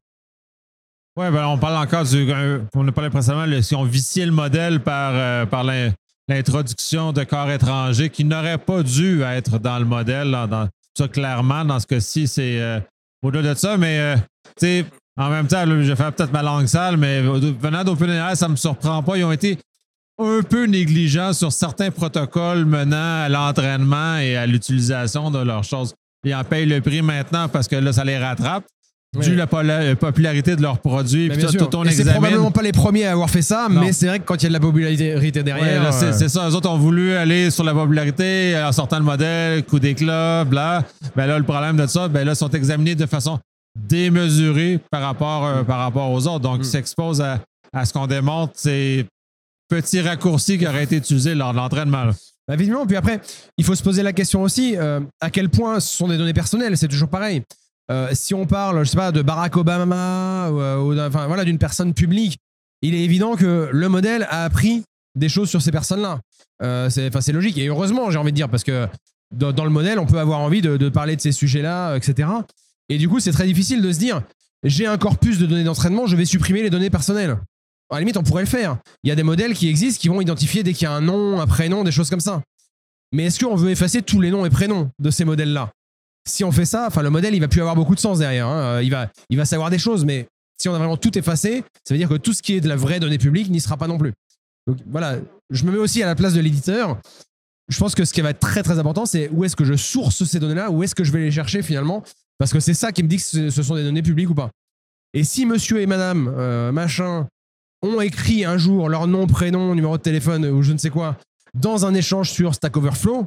Oui, ben on parle encore du. On a parlé précédemment, si on viciait le modèle par, euh, par l'introduction de corps étrangers qui n'auraient pas dû être dans le modèle. Là, dans, ça, clairement, dans ce cas-ci, c'est euh, au-delà de ça. Mais, euh, tu sais, en même temps, là, je vais faire peut-être ma langue sale, mais venant d'OpenAI, ça ne me surprend pas. Ils ont été un peu négligents sur certains protocoles menant à l'entraînement et à l'utilisation de leurs choses. Ils en payent le prix maintenant parce que là, ça les rattrape.
Oui.
Dû la popularité de leurs produits.
Bien
Puis
sûr.
tout on
et c'est
examine.
probablement pas les premiers à avoir fait ça,
Non.
mais c'est vrai que quand il y a de la popularité derrière...
Ouais, là, c'est,
euh...
c'est ça. Eux autres ont voulu aller sur la popularité en sortant le modèle, coup d'éclat, bla. Ben là, le problème de ça, ben là, ils sont examinés de façon démesurée par rapport, euh, par rapport aux autres. Donc, mm. ils s'exposent à, à ce qu'on démontre ces petits raccourcis qui auraient été utilisés lors de l'entraînement. Là.
Bah, évidemment. Puis après, il faut se poser la question aussi, euh, à quel point ce sont des données personnelles, c'est toujours pareil. Euh, si on parle, je sais pas, de Barack Obama ou, ou d'un, enfin, voilà, d'une personne publique, il est évident que le modèle a appris des choses sur ces personnes-là. Euh, c'est, enfin, c'est logique. Et heureusement, j'ai envie de dire, parce que dans, dans le modèle, on peut avoir envie de, de parler de ces sujets-là, et cetera. Et du coup, c'est très difficile de se dire, j'ai un corpus de données d'entraînement, je vais supprimer les données personnelles. À la limite, on pourrait le faire. Il y a des modèles qui existent qui vont identifier dès qu'il y a un nom, un prénom, des choses comme ça. Mais est-ce qu'on veut effacer tous les noms et prénoms de ces modèles-là? Si on fait ça, enfin, le modèle, il va plus avoir beaucoup de sens derrière. Hein. Il va, il va savoir des choses, mais si on a vraiment tout effacé, ça veut dire que tout ce qui est de la vraie donnée publique n'y sera pas non plus. Donc voilà, je me mets aussi à la place de l'éditeur. Je pense que ce qui va être très très important, c'est où est-ce que je source ces données-là, où est-ce que je vais les chercher finalement, parce que c'est ça qui me dit que ce sont des données publiques ou pas. Et si monsieur et madame, euh, machin, ont écrit un jour leur nom, prénom, numéro de téléphone ou je ne sais quoi, dans un échange sur Stack Overflow,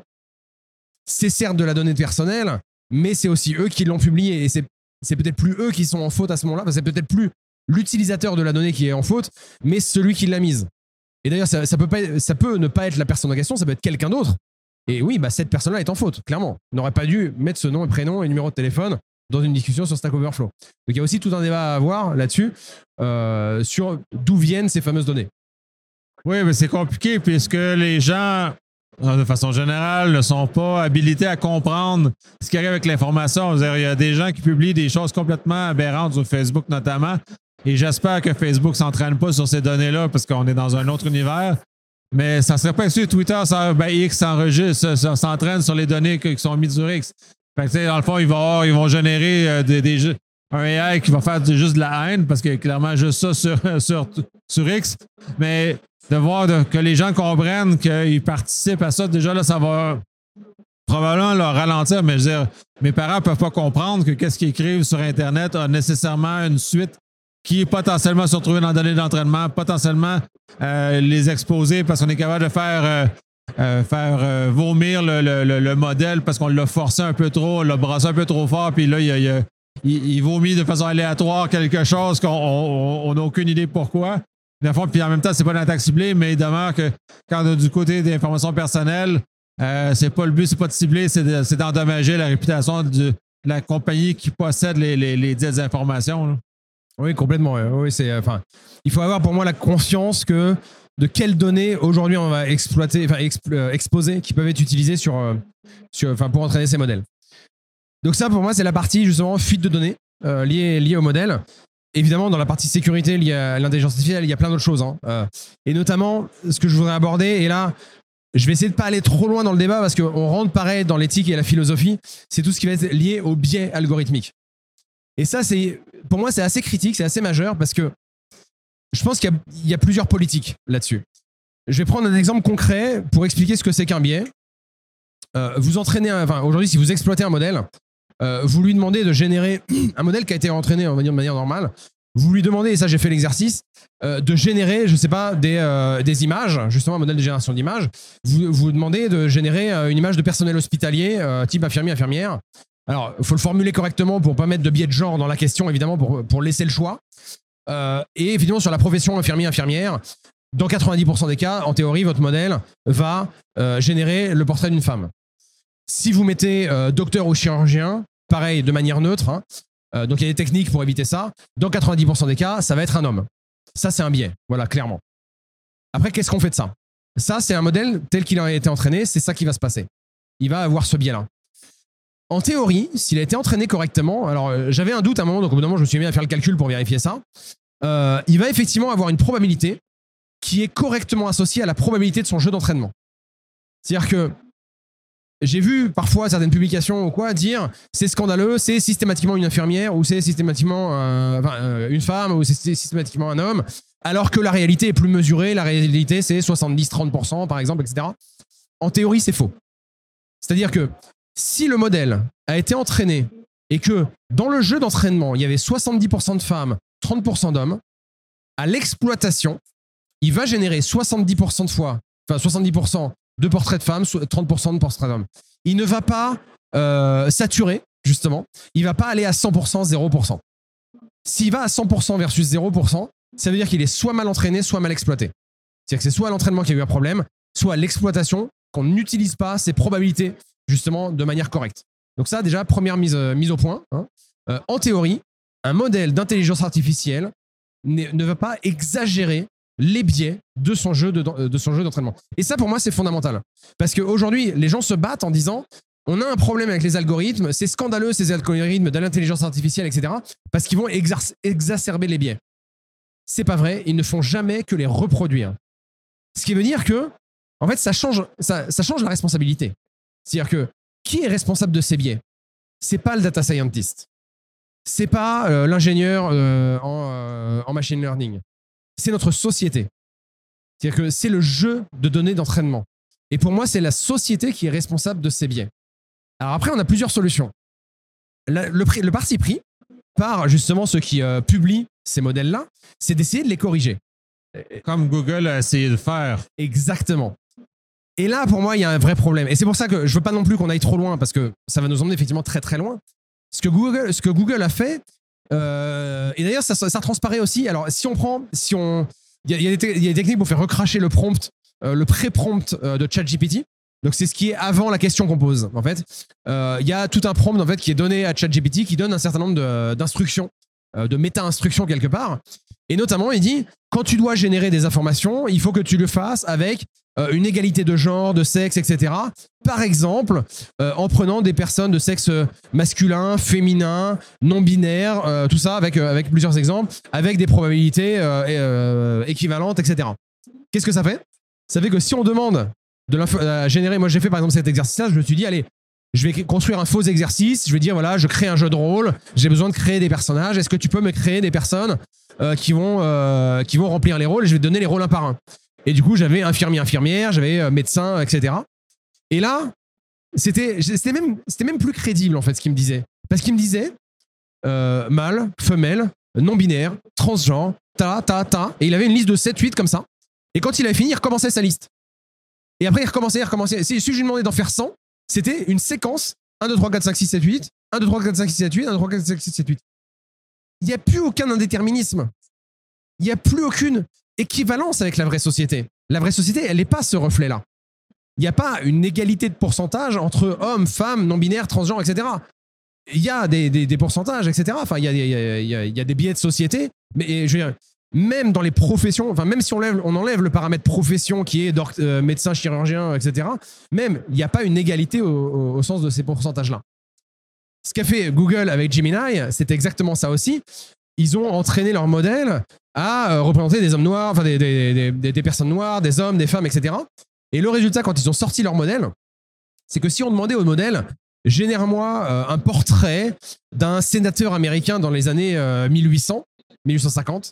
c'est certes de la donnée personnelle, mais c'est aussi eux qui l'ont publié. Et c'est, c'est peut-être plus eux qui sont en faute à ce moment-là, parce que c'est peut-être plus l'utilisateur de la donnée qui est en faute, mais celui qui l'a mise. Et d'ailleurs, ça, ça, peut pas, ça peut ne pas être la personne en question, ça peut être quelqu'un d'autre. Et oui, bah, cette personne-là est en faute, clairement. On n'aurait pas dû mettre ce nom et prénom et numéro de téléphone dans une discussion sur Stack Overflow. Donc il y a aussi tout un débat à avoir là-dessus, euh, sur d'où viennent ces fameuses données.
Oui, mais c'est compliqué puisque les gens, de façon générale, ne sont pas habilités à comprendre ce qui arrive avec l'information. Il y a des gens qui publient des choses complètement aberrantes sur Facebook notamment, et j'espère que Facebook ne s'entraîne pas sur ces données-là parce qu'on est dans un autre univers. Mais ça ne serait pas sûr Twitter, ça, ben X s'enregistre, s'entraîne sur les données qui sont mises sur X. Fait que, dans le fond, ils vont, avoir, ils vont générer euh, des, des, un A I qui va faire juste de la haine parce qu'il y a clairement juste ça sur, sur, sur X. Mais de voir de, que les gens comprennent qu'ils participent à ça, déjà là, ça va probablement leur ralentir. Mais je veux dire, mes parents ne peuvent pas comprendre que qu'est-ce qu'ils écrivent sur Internet a nécessairement une suite qui est potentiellement se retrouver dans les données d'entraînement, potentiellement euh, les exposer parce qu'on est capable de faire, euh, euh, faire euh, vomir le, le, le modèle parce qu'on l'a forcé un peu trop, on l'a brassé un peu trop fort, puis là, il, il, il, il vomit de façon aléatoire quelque chose qu'on n'a aucune idée pourquoi. Puis en même temps, c'est pas une attaque ciblée, mais il demeure que quand on a du côté des informations personnelles, euh, c'est pas le but, c'est pas de cibler, c'est, de, c'est d'endommager la réputation de la compagnie qui possède les, les, les dites informations. Là.
Oui, complètement. Oui, c'est, enfin, il faut avoir pour moi la conscience que de quelles données aujourd'hui on va exploiter, enfin, exp, euh, exposer, qui peuvent être utilisées sur, euh, sur, enfin, pour entraîner ces modèles. Donc ça, pour moi, c'est la partie justement fuite de données euh, liée, liée au modèle. Évidemment, dans la partie sécurité liée à l'intelligence artificielle, il y a plein d'autres choses. Hein. Euh, et notamment, ce que je voudrais aborder, et là, je vais essayer de ne pas aller trop loin dans le débat parce qu'on rentre pareil dans l'éthique et la philosophie, c'est tout ce qui va être lié au biais algorithmique. Et ça, c'est, pour moi, c'est assez critique, c'est assez majeur parce que je pense qu'il y a, il y a plusieurs politiques là-dessus. Je vais prendre un exemple concret pour expliquer ce que c'est qu'un biais. Euh, vous entraînez, un, enfin, aujourd'hui, si vous exploitez un modèle, euh, vous lui demandez de générer un modèle qui a été entraîné, on va dire, de manière normale. Vous lui demandez, et ça, j'ai fait l'exercice, euh, de générer, je ne sais pas, des, euh, des images, justement, un modèle de génération d'images. Vous vous demandez de générer euh, une image de personnel hospitalier, euh, type infirmier, infirmière. Alors, il faut le formuler correctement pour ne pas mettre de biais de genre dans la question, évidemment, pour, pour laisser le choix. Euh, et évidemment, sur la profession infirmier-infirmière, dans quatre-vingt-dix pour cent des cas, en théorie, votre modèle va euh, générer le portrait d'une femme. Si vous mettez euh, docteur ou chirurgien, pareil, de manière neutre, hein, euh, donc il y a des techniques pour éviter ça, dans quatre-vingt-dix pour cent des cas, ça va être un homme. Ça, c'est un biais, voilà, clairement. Après, qu'est-ce qu'on fait de ça? Ça, c'est un modèle tel qu'il a été entraîné, c'est ça qui va se passer. Il va avoir ce biais-là. En théorie, s'il a été entraîné correctement, alors euh, j'avais un doute à un moment, donc au bout d'un moment, je me suis mis à faire le calcul pour vérifier ça. Euh, il va effectivement avoir une probabilité qui est correctement associée à la probabilité de son jeu d'entraînement. C'est-à-dire que j'ai vu parfois certaines publications ou quoi dire c'est scandaleux, c'est systématiquement une infirmière ou c'est systématiquement euh, enfin, euh, une femme ou c'est systématiquement un homme, alors que la réalité est plus mesurée, la réalité c'est soixante-dix à trente pour cent par exemple, et cetera. En théorie, c'est faux. C'est-à-dire que si le modèle a été entraîné et que dans le jeu d'entraînement, il y avait soixante-dix pour cent de femmes, trente pour cent d'hommes, à l'exploitation, il va générer soixante-dix pour cent de fois, enfin soixante-dix pour cent de portraits de femmes, trente pour cent de portraits d'hommes. Il ne va pas euh, saturer, justement. Il ne va pas aller à cent pour cent, zéro pour cent. S'il va à cent pour cent versus zéro pour cent, ça veut dire qu'il est soit mal entraîné, soit mal exploité. C'est-à-dire que c'est soit l'entraînement qui a eu un problème, soit l'exploitation, qu'on n'utilise pas ses probabilités, justement, de manière correcte. Donc ça, déjà, première mise, euh, mise au point. Hein. Euh, en théorie, un modèle d'intelligence artificielle ne va pas exagérer les biais de son jeu de, de son jeu d'entraînement. Et ça, pour moi, c'est fondamental. Parce qu'aujourd'hui, les gens se battent en disant on a un problème avec les algorithmes, c'est scandaleux ces algorithmes de l'intelligence artificielle, et cetera, parce qu'ils vont exar- exacerber les biais. C'est pas vrai, ils ne font jamais que les reproduire. Ce qui veut dire que, en fait, ça change, ça, ça change la responsabilité. C'est-à-dire que, qui est responsable de ces biais? C'est pas le data scientist. C'est pas euh, l'ingénieur euh, en, euh, en machine learning. C'est notre société. C'est-à-dire que c'est le jeu de données d'entraînement. Et pour moi, c'est la société qui est responsable de ces biais. Alors après, on a plusieurs solutions. La, le, le parti pris par justement ceux qui euh, publient ces modèles-là, c'est d'essayer de les corriger.
Comme Google a essayé de faire.
Exactement. Et là, pour moi, il y a un vrai problème. Et c'est pour ça que je veux pas non plus qu'on aille trop loin, parce que ça va nous emmener effectivement très très loin. Ce que Google, ce que Google a fait, euh, et d'ailleurs, ça, ça, ça transparaît aussi. Alors, si on prend, si on, il y a, y a des, y a des techniques pour faire recracher le prompt, euh, le pré-prompt euh, de ChatGPT. Donc, c'est ce qui est avant la question qu'on pose. En fait, il euh, y a tout un prompt en fait qui est donné à ChatGPT qui donne un certain nombre de, d'instructions, euh, de méta-instructions quelque part. Et notamment, il dit quand tu dois générer des informations, il faut que tu le fasses avec euh, une égalité de genre, de sexe, et cetera. Par exemple, euh, en prenant des personnes de sexe masculin, féminin, non binaire, euh, tout ça avec euh, avec plusieurs exemples, avec des probabilités euh, euh, équivalentes, et cetera. Qu'est-ce que ça fait? Ça fait que si on demande de l'info à générer, moi j'ai fait par exemple cet exercice-là, je me suis dit allez, je vais construire un faux exercice, je vais dire voilà, je crée un jeu de rôle, j'ai besoin de créer des personnages, est-ce que tu peux me créer des personnes euh, qui vont euh, qui vont remplir les rôles et je vais te donner les rôles un par un. Et du coup, j'avais infirmier, infirmière, j'avais euh, médecin, et cetera. Et là, c'était c'était même c'était même plus crédible en fait ce qu'il me disait, parce qu'il me disait euh, mâle, femelle, non binaire, transgenre, ta ta ta, et il avait une liste de sept huit comme ça. Et quand il avait fini, il recommençait sa liste. Et après, il recommençait, il recommençait. Si je lui demandais d'en faire cent, c'était une séquence un, deux, trois, quatre, cinq, six, sept, huit, un, deux, trois, quatre, cinq, six, sept, huit, un, deux, trois, quatre, cinq, six, sept, huit. Il n'y a plus aucun indéterminisme. Il n'y a plus aucune équivalence avec la vraie société. La vraie société, elle n'est pas ce reflet-là. Il n'y a pas une égalité de pourcentage entre hommes, femmes, non-binaires, transgenres, et cetera. Il y a des, des, des pourcentages, et cetera. Enfin, il y a, il y a, il y a, il y a des biais de société, mais je veux dire, même dans les professions, enfin même si on, lève, on enlève le paramètre profession qui est euh, médecin, chirurgien, et cetera, même il n'y a pas une égalité au, au, au sens de ces pourcentages-là. Ce qu'a fait Google avec Gemini, c'est exactement ça aussi. Ils ont entraîné leur modèle à euh, représenter des hommes noirs, enfin des, des, des, des personnes noires, des hommes, des femmes, et cetera. Et le résultat, quand ils ont sorti leur modèle, c'est que si on demandait au modèle génère-moi euh, un portrait d'un sénateur américain dans les années euh, mille huit cents, mille huit cent cinquante,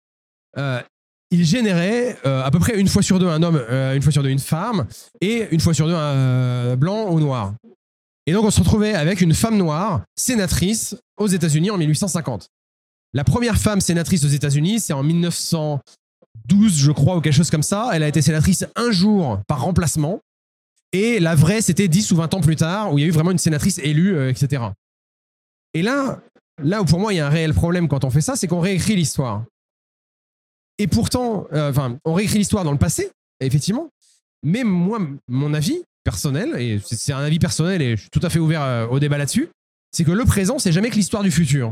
Euh, il générait euh, à peu près une fois sur deux un homme, euh, une fois sur deux une femme, et une fois sur deux un euh, blanc ou noir. Et donc on se retrouvait avec une femme noire, sénatrice aux États-Unis en mille huit cent cinquante. La première femme sénatrice aux États-Unis, c'est en mille neuf cent douze, je crois, ou quelque chose comme ça. Elle a été sénatrice un jour par remplacement. Et la vraie, c'était dix ou vingt ans plus tard, où il y a eu vraiment une sénatrice élue, euh, et cetera. Et là, là où pour moi il y a un réel problème quand on fait ça, c'est qu'on réécrit l'histoire. Et pourtant, euh, enfin, on réécrit l'histoire dans le passé, effectivement. Mais moi, mon avis personnel, et c'est un avis personnel et je suis tout à fait ouvert euh, au débat là-dessus, c'est que le présent, c'est jamais que l'histoire du futur.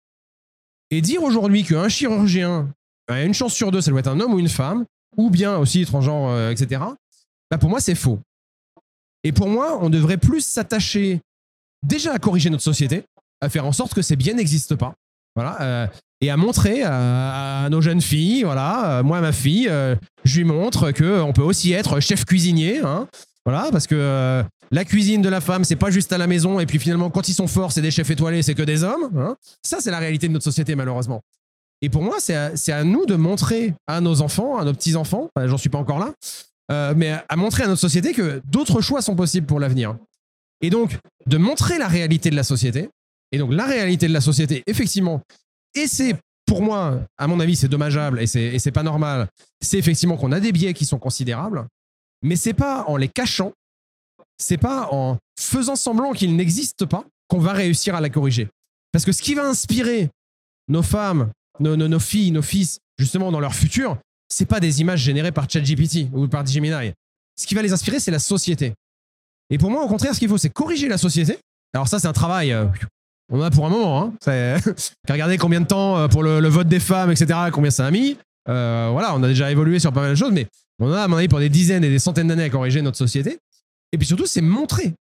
Et dire aujourd'hui qu'un chirurgien a une chance sur deux, ça doit être un homme ou une femme, ou bien aussi transgenre, euh, et cetera, bah pour moi, c'est faux. Et pour moi, on devrait plus s'attacher déjà à corriger notre société, à faire en sorte que ces biais n'existent pas. Voilà. Euh, et à montrer à, à nos jeunes filles, voilà, euh, moi ma fille, euh, je lui montre qu'on peut aussi être chef cuisinier, hein, voilà, parce que euh, la cuisine de la femme, c'est pas juste à la maison, et puis finalement, quand ils sont forts, c'est des chefs étoilés, c'est que des hommes. Hein. Ça, c'est la réalité de notre société, malheureusement. Et pour moi, c'est à, c'est à nous de montrer à nos enfants, à nos petits-enfants, enfin, j'en suis pas encore là, euh, mais à, à montrer à notre société que d'autres choix sont possibles pour l'avenir. Et donc, de montrer la réalité de la société, et donc la réalité de la société, effectivement, et c'est, pour moi, à mon avis, c'est dommageable et c'est, et c'est pas normal. C'est effectivement qu'on a des biais qui sont considérables, mais c'est pas en les cachant, c'est pas en faisant semblant qu'ils n'existent pas qu'on va réussir à la corriger. Parce que ce qui va inspirer nos femmes, nos, nos, nos filles, nos fils, justement dans leur futur, c'est pas des images générées par ChatGPT ou par Gemini. Ce qui va les inspirer, c'est la société. Et pour moi, au contraire, ce qu'il faut, c'est corriger la société. Alors ça, c'est un travail... Euh, on en a pour un moment, hein. Regardez combien de temps pour le, le vote des femmes, et cetera, combien ça a mis. Euh, voilà, on a déjà évolué sur pas mal de choses, mais on en a, à mon avis, pour des dizaines et des centaines d'années à corriger notre société. Et puis surtout, c'est montrer.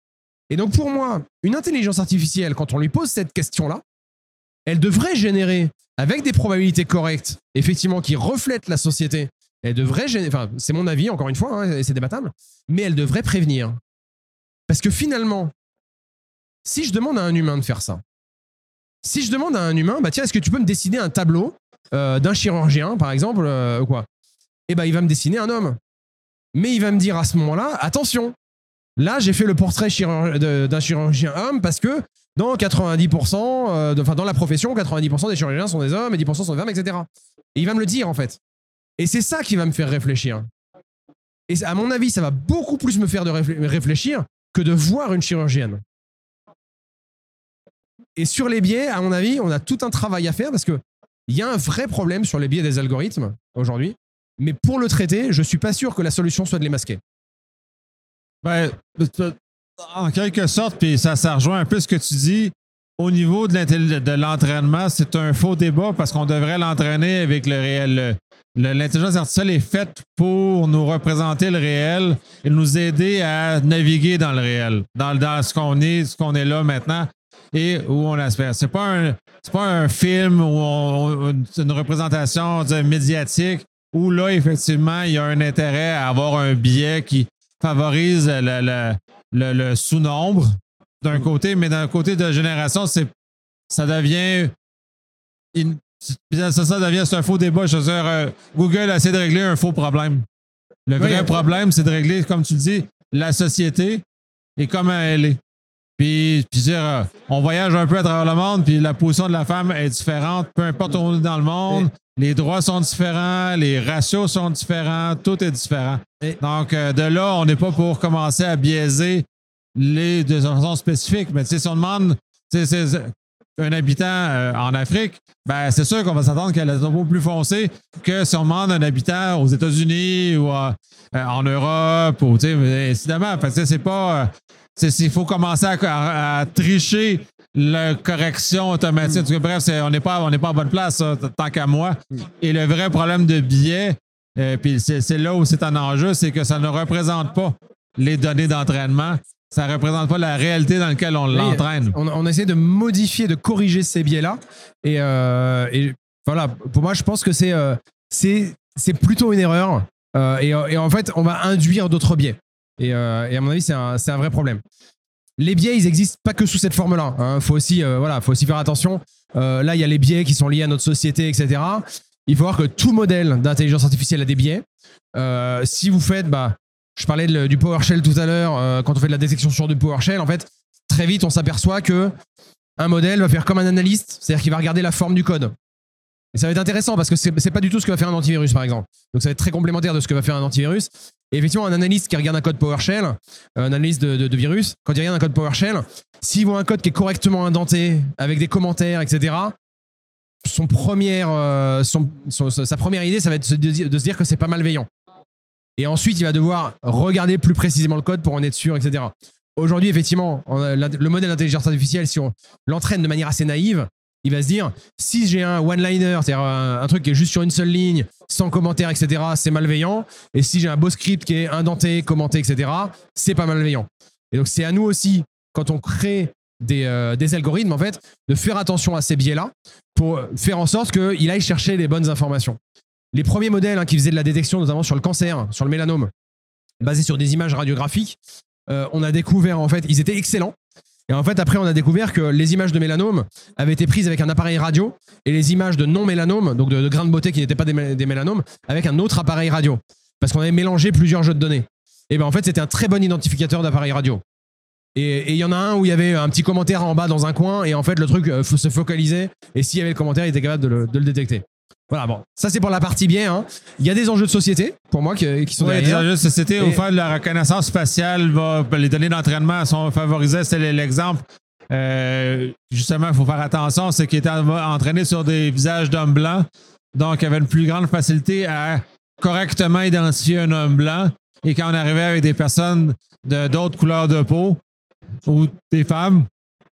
Et donc, pour moi, une intelligence artificielle, quand on lui pose cette question-là, elle devrait générer, avec des probabilités correctes, effectivement, qui reflètent la société, elle devrait générer, enfin, c'est mon avis, encore une fois, hein, et c'est débattable, mais elle devrait prévenir. Parce que finalement, si je demande à un humain de faire ça, si je demande à un humain, bah tiens, est-ce que tu peux me dessiner un tableau euh, d'un chirurgien, par exemple, euh, ou quoi? Eh ben, il va me dessiner un homme. Mais il va me dire à ce moment-là, attention, là, j'ai fait le portrait chirurg- de- d'un chirurgien homme parce que dans quatre-vingt-dix pour cent, euh, de, enfin, dans la profession, quatre-vingt-dix pour cent des chirurgiens sont des hommes et dix pour cent sont des femmes, et cetera. Et il va me le dire, en fait. Et c'est ça qui va me faire réfléchir. Et à mon avis, ça va beaucoup plus me faire de réfl- réfléchir que de voir une chirurgienne. Et sur les biais, à mon avis, on a tout un travail à faire parce qu'il y a un vrai problème sur les biais des algorithmes aujourd'hui. Mais pour le traiter, je ne suis pas sûr que la solution soit de les masquer.
Ben, en quelque sorte, puis ça, ça rejoint un peu ce que tu dis. Au niveau de, de l'entraînement, c'est un faux débat parce qu'on devrait l'entraîner avec le réel. Le, l'intelligence artificielle est faite pour nous représenter le réel et nous aider à naviguer dans le réel, dans, dans ce qu'on est, ce qu'on est là maintenant et où on espère. C'est pas un, c'est pas un film ou on, une représentation médiatique où là, effectivement, il y a un intérêt à avoir un biais qui favorise le, le, le, le sous-nombre d'un côté, mais d'un côté de génération, c'est, ça devient une, ça, ça devient c'est un faux débat. Je veux dire, euh, Google a essayé de régler un faux problème. Le vrai oui, problème, c'est de régler, comme tu dis, la société et comment elle est. Puis, puis dire, euh, on voyage un peu à travers le monde, puis la position de la femme est différente, peu importe où on est dans le monde. Les droits sont différents, les ratios sont différents, tout est différent. Et donc, euh, de là, on n'est pas pour commencer à biaiser les de façon spécifique. Mais si on demande c'est, c'est, un habitant euh, en Afrique, ben, c'est sûr qu'on va s'attendre qu'elle est un peu plus foncée que si on demande un habitant aux États-Unis ou euh, en Europe. Ou, évidemment, parce que c'est pas. Il faut commencer à, à, à tricher la correction automatique. Mm. Bref, c'est, on n'est pas, on n'est pas en bonne place, ça, tant qu'à moi. Mm. Et le vrai problème de biais, euh, puis c'est, c'est là où c'est un enjeu, c'est que ça ne représente pas les données d'entraînement. Ça ne représente pas la réalité dans laquelle on oui, l'entraîne.
On, on essaie de modifier, de corriger ces biais-là. Et, euh, et voilà, pour moi, je pense que c'est, euh, c'est, c'est plutôt une erreur. Euh, et, et en fait, on va induire d'autres biais. Et, euh, et à mon avis, c'est un, c'est un vrai problème. Les biais, ils n'existent pas que sous cette forme-là. Hein. Faut aussi, euh, voilà, faut aussi faire attention. Euh, là, il y a les biais qui sont liés à notre société, et cetera. Il faut voir que tout modèle d'intelligence artificielle a des biais. Euh, si vous faites, bah, je parlais de, du PowerShell tout à l'heure, euh, quand on fait de la détection sur du PowerShell, en fait, très vite, on s'aperçoit que un modèle va faire comme un analyste, c'est-à-dire qu'il va regarder la forme du code. Et ça va être intéressant parce que c'est, c'est pas du tout ce que va faire un antivirus, par exemple. Donc, ça va être très complémentaire de ce que va faire un antivirus. Et effectivement, un analyste qui regarde un code PowerShell, un analyste de, de, de virus, quand il regarde un code PowerShell, s'il voit un code qui est correctement indenté, avec des commentaires, et cetera, son première, euh, son, son, sa première idée, ça va être de, de se dire que c'est pas malveillant. Et ensuite, il va devoir regarder plus précisément le code pour en être sûr, et cetera. Aujourd'hui, effectivement, on a, le modèle d'intelligence artificielle, si on l'entraîne de manière assez naïve, il va se dire, si j'ai un one-liner, c'est-à-dire un, un truc qui est juste sur une seule ligne, sans commentaire, et cetera, c'est malveillant. Et si j'ai un beau script qui est indenté, commenté, et cetera, c'est pas malveillant. Et donc, c'est à nous aussi, quand on crée des, euh, des algorithmes, en fait, de faire attention à ces biais-là pour faire en sorte qu'il aille chercher les bonnes informations. Les premiers modèles hein, qui faisaient de la détection, notamment sur le cancer, sur le mélanome, basés sur des images radiographiques, euh, on a découvert, en fait, ils étaient excellents. Et en fait, après, on a découvert que les images de mélanome avaient été prises avec un appareil radio et les images de non-mélanome, donc de, de grains de beauté qui n'étaient pas des, des mélanomes, avec un autre appareil radio. Parce qu'on avait mélangé plusieurs jeux de données. Et bien, en fait, c'était un très bon identificateur d'appareil radio. Et il y en a un où il y avait un petit commentaire en bas dans un coin et en fait, le truc euh, se focalisait et s'il y avait le commentaire, il était capable de le, de le détecter. Voilà, bon, ça c'est pour la partie bien. Hein. Il y a des enjeux de société, pour moi, qui, qui sont
oui,
derrière.
des enjeux de société, au fait de la reconnaissance faciale, va, les données d'entraînement sont favorisées. C'était l'exemple. Euh, justement, il faut faire attention, c'est qu'il était entraîné sur des visages d'hommes blancs. Donc, il y avait une plus grande facilité à correctement identifier un homme blanc. Et quand on arrivait avec des personnes de, d'autres couleurs de peau ou des femmes,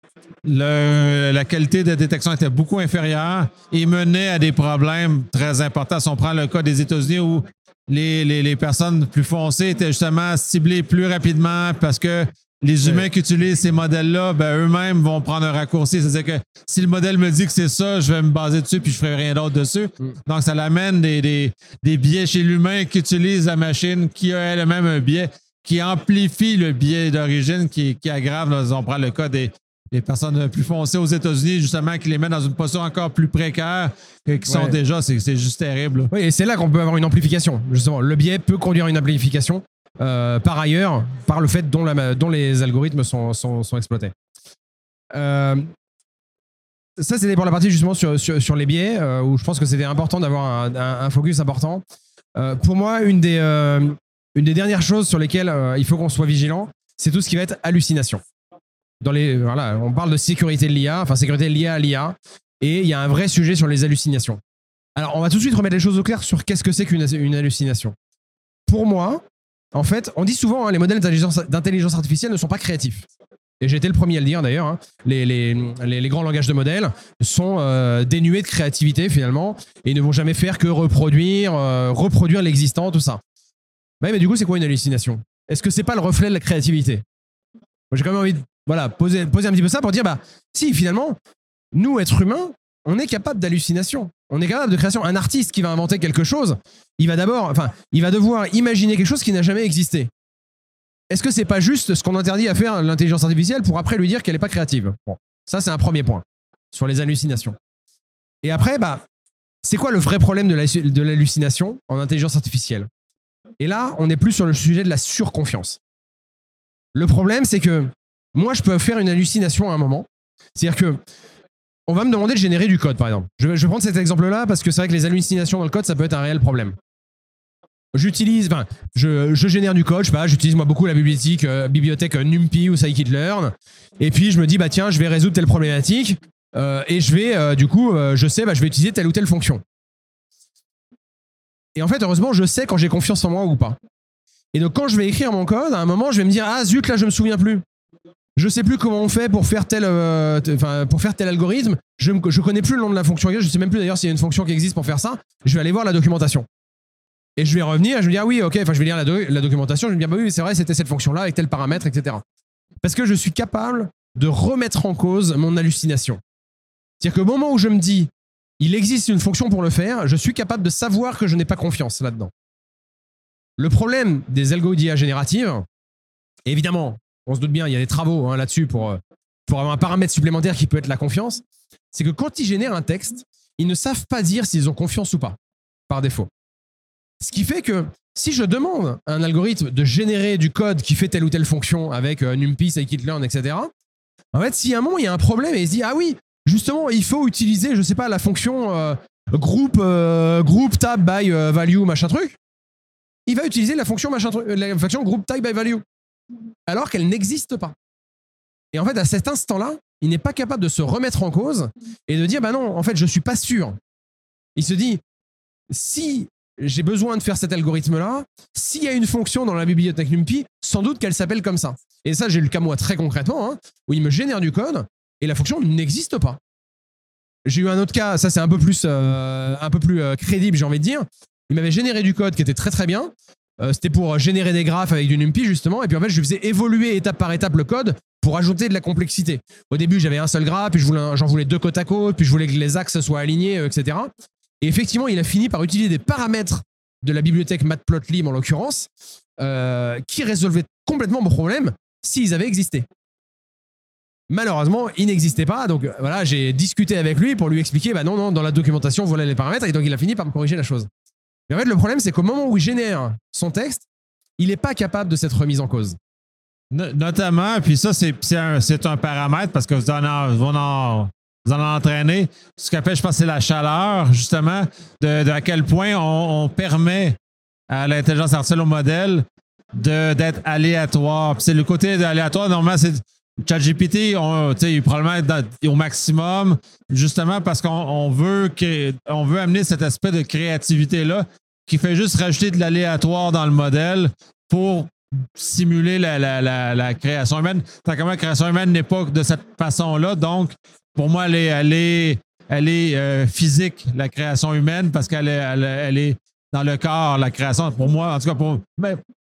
Le, la qualité de détection était beaucoup inférieure et menait à des problèmes très importants. Si on prend le cas des États-Unis où les, les, les personnes plus foncées étaient justement ciblées plus rapidement parce que les humains qui utilisent ces modèles-là, ben, eux-mêmes vont prendre un raccourci. C'est-à-dire que si le modèle me dit que c'est ça, je vais me baser dessus puis je ferai rien d'autre dessus. Mm. Donc, ça l'amène des, des, des biais chez l'humain qui utilise la machine, qui a elle-même un biais, qui amplifie le biais d'origine, qui, qui aggrave. Là, on prend le cas des, des personnes plus foncées aux États-Unis, justement, qui les mettent dans une position encore plus précaire, qui ouais. sont déjà, c'est, c'est juste terrible. Là.
Oui, et c'est là qu'on peut avoir une amplification. Justement, le biais peut conduire à une amplification. Euh, par ailleurs, par le fait dont, la, dont les algorithmes sont, sont, sont exploités. Euh, ça, c'était pour la partie justement sur, sur, sur les biais, euh, où je pense que c'était important d'avoir un, un, un focus important. Euh, pour moi, une des, euh, une des dernières choses sur lesquelles euh, il faut qu'on soit vigilant, c'est tout ce qui va être hallucination. Dans les, voilà, on parle de sécurité de l'I A, enfin sécurité liée à l'I A, et il y a un vrai sujet sur les hallucinations. Alors, on va tout de suite remettre les choses au clair sur qu'est-ce que c'est qu'une une hallucination. Pour moi, en fait, on dit souvent hein, les modèles d'intelligence, d'intelligence artificielle ne sont pas créatifs. Et j'ai été le premier à le dire d'ailleurs. Hein. Les, les, les, les grands langages de modèles sont euh, dénués de créativité finalement et ne vont jamais faire que reproduire, euh, reproduire l'existant, tout ça. Ouais, mais du coup, c'est quoi une hallucination? Est-ce que c'est pas le reflet de la créativité? Moi, j'ai quand même envie de voilà, poser, poser un petit peu ça pour dire, bah, si finalement, nous, êtres humains, on est capable d'hallucination. On est capable de création. Un artiste qui va inventer quelque chose, il va d'abord, enfin, il va devoir imaginer quelque chose qui n'a jamais existé. Est-ce que c'est pas juste ce qu'on interdit à faire l'intelligence artificielle pour après lui dire qu'elle n'est pas créative? Bon, ça c'est un premier point sur les hallucinations. Et après, bah, c'est quoi le vrai problème de, la, de l'hallucination en intelligence artificielle? Et là, on n'est plus sur le sujet de la surconfiance. Le problème, c'est que moi, je peux faire une hallucination à un moment. C'est-à-dire que on va me demander de générer du code, par exemple. Je vais, je vais prendre cet exemple-là parce que c'est vrai que les hallucinations dans le code, ça peut être un réel problème. J'utilise, enfin, je, je génère du code, je sais pas, j'utilise moi beaucoup la bibliothèque, euh, bibliothèque NumPy ou Scikit-learn, et puis je me dis, bah tiens, je vais résoudre telle problématique, euh, et je vais, euh, du coup, euh, je sais, bah, je vais utiliser telle ou telle fonction. Et en fait, heureusement, je sais quand j'ai confiance en moi ou pas. Et donc, quand je vais écrire mon code, à un moment, je vais me dire, ah zut, là, je me souviens plus. Je sais plus comment on fait pour faire tel, euh, t- pour faire tel algorithme. Je ne connais plus le nom de la fonction. Je sais même plus d'ailleurs s'il y a une fonction qui existe pour faire ça. Je vais aller voir la documentation. Et je vais revenir et je vais dire, ah oui, ok, enfin, je vais lire la, do- la documentation. Je vais me dire, bah oui, c'est vrai, c'était cette fonction-là avec tel paramètre, et cetera. Parce que je suis capable de remettre en cause mon hallucination. C'est-à-dire qu'au moment où je me dis, il existe une fonction pour le faire, je suis capable de savoir que je n'ai pas confiance là-dedans. Le problème des algos d'I A génératives, évidemment, on se doute bien, il y a des travaux hein, là-dessus pour, pour avoir un paramètre supplémentaire qui peut être la confiance, c'est que quand ils génèrent un texte, ils ne savent pas dire s'ils ont confiance ou pas, par défaut. Ce qui fait que si je demande à un algorithme de générer du code qui fait telle ou telle fonction avec euh, NumPy, Scikit-learn, et cetera, en fait, si à un moment il y a un problème et il se dit, ah oui, justement, il faut utiliser, je sais pas, la fonction euh, group, euh, group tab by euh, value, machin truc, il va utiliser la fonction, machin truc, la fonction group tab by value. Alors qu'elle n'existe pas. Et en fait, à cet instant-là, il n'est pas capable de se remettre en cause et de dire, bah non, en fait, je ne suis pas sûr. Il se dit, si j'ai besoin de faire cet algorithme-là, s'il y a une fonction dans la bibliothèque NumPy, sans doute qu'elle s'appelle comme ça. Et ça, j'ai le cas moi très concrètement, hein, où il me génère du code et la fonction n'existe pas. J'ai eu un autre cas, ça c'est un peu plus, euh, un peu plus euh, crédible, j'ai envie de dire. Il m'avait généré du code qui était très très bien. Euh, c'était pour générer des graphes avec du NumPy justement, et puis en fait je faisais évoluer étape par étape le code pour ajouter de la complexité. Au début j'avais un seul graphe, puis je voulais, j'en voulais deux côte à côte, puis je voulais que les axes soient alignés, euh, et cetera. Et effectivement il a fini par utiliser des paramètres de la bibliothèque Matplotlib en l'occurrence, euh, qui résolvaient complètement mon problème s'ils avaient existé. Malheureusement, il n'existait pas, donc voilà, j'ai discuté avec lui pour lui expliquer, bah non, non, dans la documentation, voilà les paramètres, et donc il a fini par me corriger la chose. Mais en fait, le problème, c'est qu'au moment où il génère son texte, il n'est pas capable de cette remise en cause.
Notamment, puis ça, c'est, c'est, un, c'est un paramètre parce que vous en, vous en, vous en entraînez. Ce qu'on fait, je pense, c'est la chaleur, justement, de, de à quel point on, on permet à l'intelligence artificielle, au modèle, de, d'être aléatoire. Puis c'est le côté de aléatoire, normalement, c'est ChatGPT, on, il probablement être dans, au maximum, justement parce qu'on on veut, que, on veut amener cet aspect de créativité-là qui fait juste rajouter de l'aléatoire dans le modèle pour simuler la, la, la, la création humaine. Tant que la création humaine n'est pas de cette façon-là, donc pour moi, elle est, elle est, elle est euh, physique, la création humaine, parce qu'elle est, elle, elle est dans le corps, la création. Pour moi, en tout cas, pour, ben,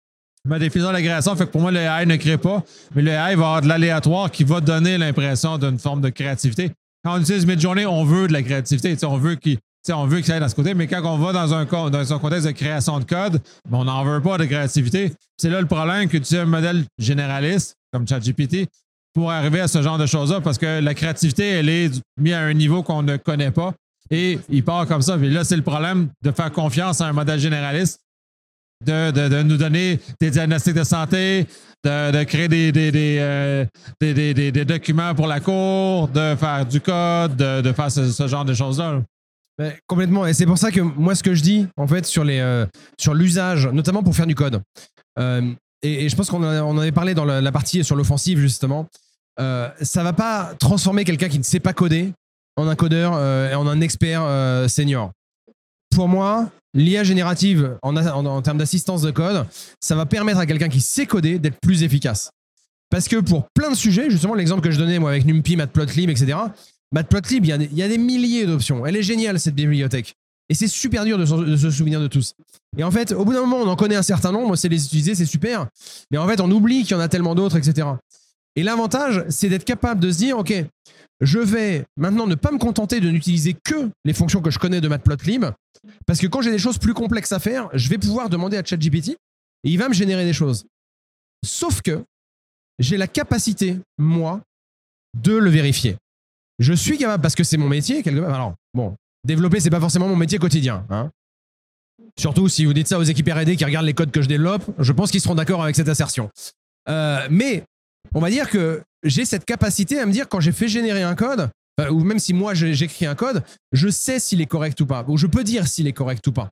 Ma définition de l'agrégation fait que pour moi, le A I ne crée pas, mais le A I va avoir de l'aléatoire qui va donner l'impression d'une forme de créativité. Quand on utilise Midjourney, on veut de la créativité. On veut qu'il on veut qu'il aille dans ce côté, mais quand on va dans un, dans un contexte de création de code, ben on n'en veut pas de créativité. C'est là le problème que tu utilises un modèle généraliste comme ChatGPT pour arriver à ce genre de choses-là, parce que la créativité, elle est mise à un niveau qu'on ne connaît pas et il part comme ça. Et là, c'est le problème de faire confiance à un modèle généraliste, de, de, de nous donner des diagnostics de santé, de, de créer des, des, des, euh, des, des, des, des documents pour la cour, de faire du code, de, de faire ce, ce genre de choses-là.
Mais complètement. Et c'est pour ça que moi, ce que je dis, en fait, sur, les, euh, sur l'usage, notamment pour faire du code, euh, et, et je pense qu'on en, on en avait parlé dans la, la partie sur l'offensive, justement, euh, ça ne va pas transformer quelqu'un qui ne sait pas coder en un codeur euh, et en un expert euh, senior. Pour moi, l'I A générative en, en, en termes d'assistance de code, ça va permettre à quelqu'un qui sait coder d'être plus efficace. Parce que pour plein de sujets, justement, l'exemple que je donnais moi avec NumPy, Matplotlib, et cetera, Matplotlib, il y, a des, il y a des milliers d'options. Elle est géniale, cette bibliothèque. Et c'est super dur de, de se souvenir de tous. Et en fait, au bout d'un moment, on en connaît un certain nombre, c'est les utiliser, c'est super. Mais en fait, on oublie qu'il y en a tellement d'autres, et cetera. Et l'avantage, c'est d'être capable de se dire, OK, je vais maintenant ne pas me contenter de n'utiliser que les fonctions que je connais de Matplotlib, parce que quand j'ai des choses plus complexes à faire, je vais pouvoir demander à ChatGPT et il va me générer des choses. Sauf que j'ai la capacité, moi, de le vérifier. Je suis capable, parce que c'est mon métier, quelque part. Alors, bon, développer, c'est pas forcément mon métier quotidien. Hein. Surtout si vous dites ça aux équipes R et D qui regardent les codes que je développe, je pense qu'ils seront d'accord avec cette assertion. Euh, mais on va dire que j'ai cette capacité à me dire quand j'ai fait générer un code, euh, ou même si moi j'écris un code, je sais s'il est correct ou pas, ou je peux dire s'il est correct ou pas.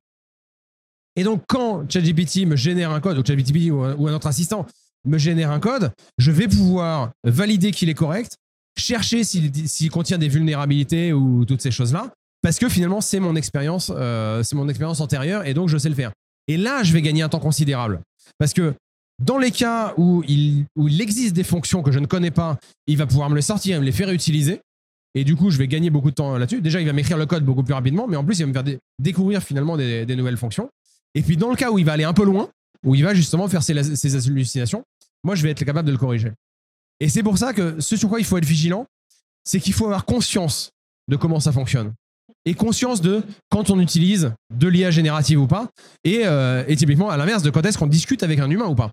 Et donc quand ChatGPT me génère un code, ou ChatGPT ou un, ou un autre assistant me génère un code, je vais pouvoir valider qu'il est correct, chercher s'il, s'il contient des vulnérabilités ou toutes ces choses-là, parce que finalement c'est mon expérience, euh, c'est mon expérience antérieure et donc je sais le faire. Et là, je vais gagner un temps considérable, parce que dans les cas où il, où il existe des fonctions que je ne connais pas, il va pouvoir me les sortir et me les faire utiliser. Et du coup, je vais gagner beaucoup de temps là-dessus. Déjà, il va m'écrire le code beaucoup plus rapidement, mais en plus, il va me faire dé- découvrir finalement des, des nouvelles fonctions. Et puis, dans le cas où il va aller un peu loin, où il va justement faire ses, ses hallucinations, moi, je vais être capable de le corriger. Et c'est pour ça que ce sur quoi il faut être vigilant, c'est qu'il faut avoir conscience de comment ça fonctionne. Et conscience de quand on utilise de l'I A générative ou pas. Et, euh, et typiquement, à l'inverse, de quand est-ce qu'on discute avec un humain ou pas.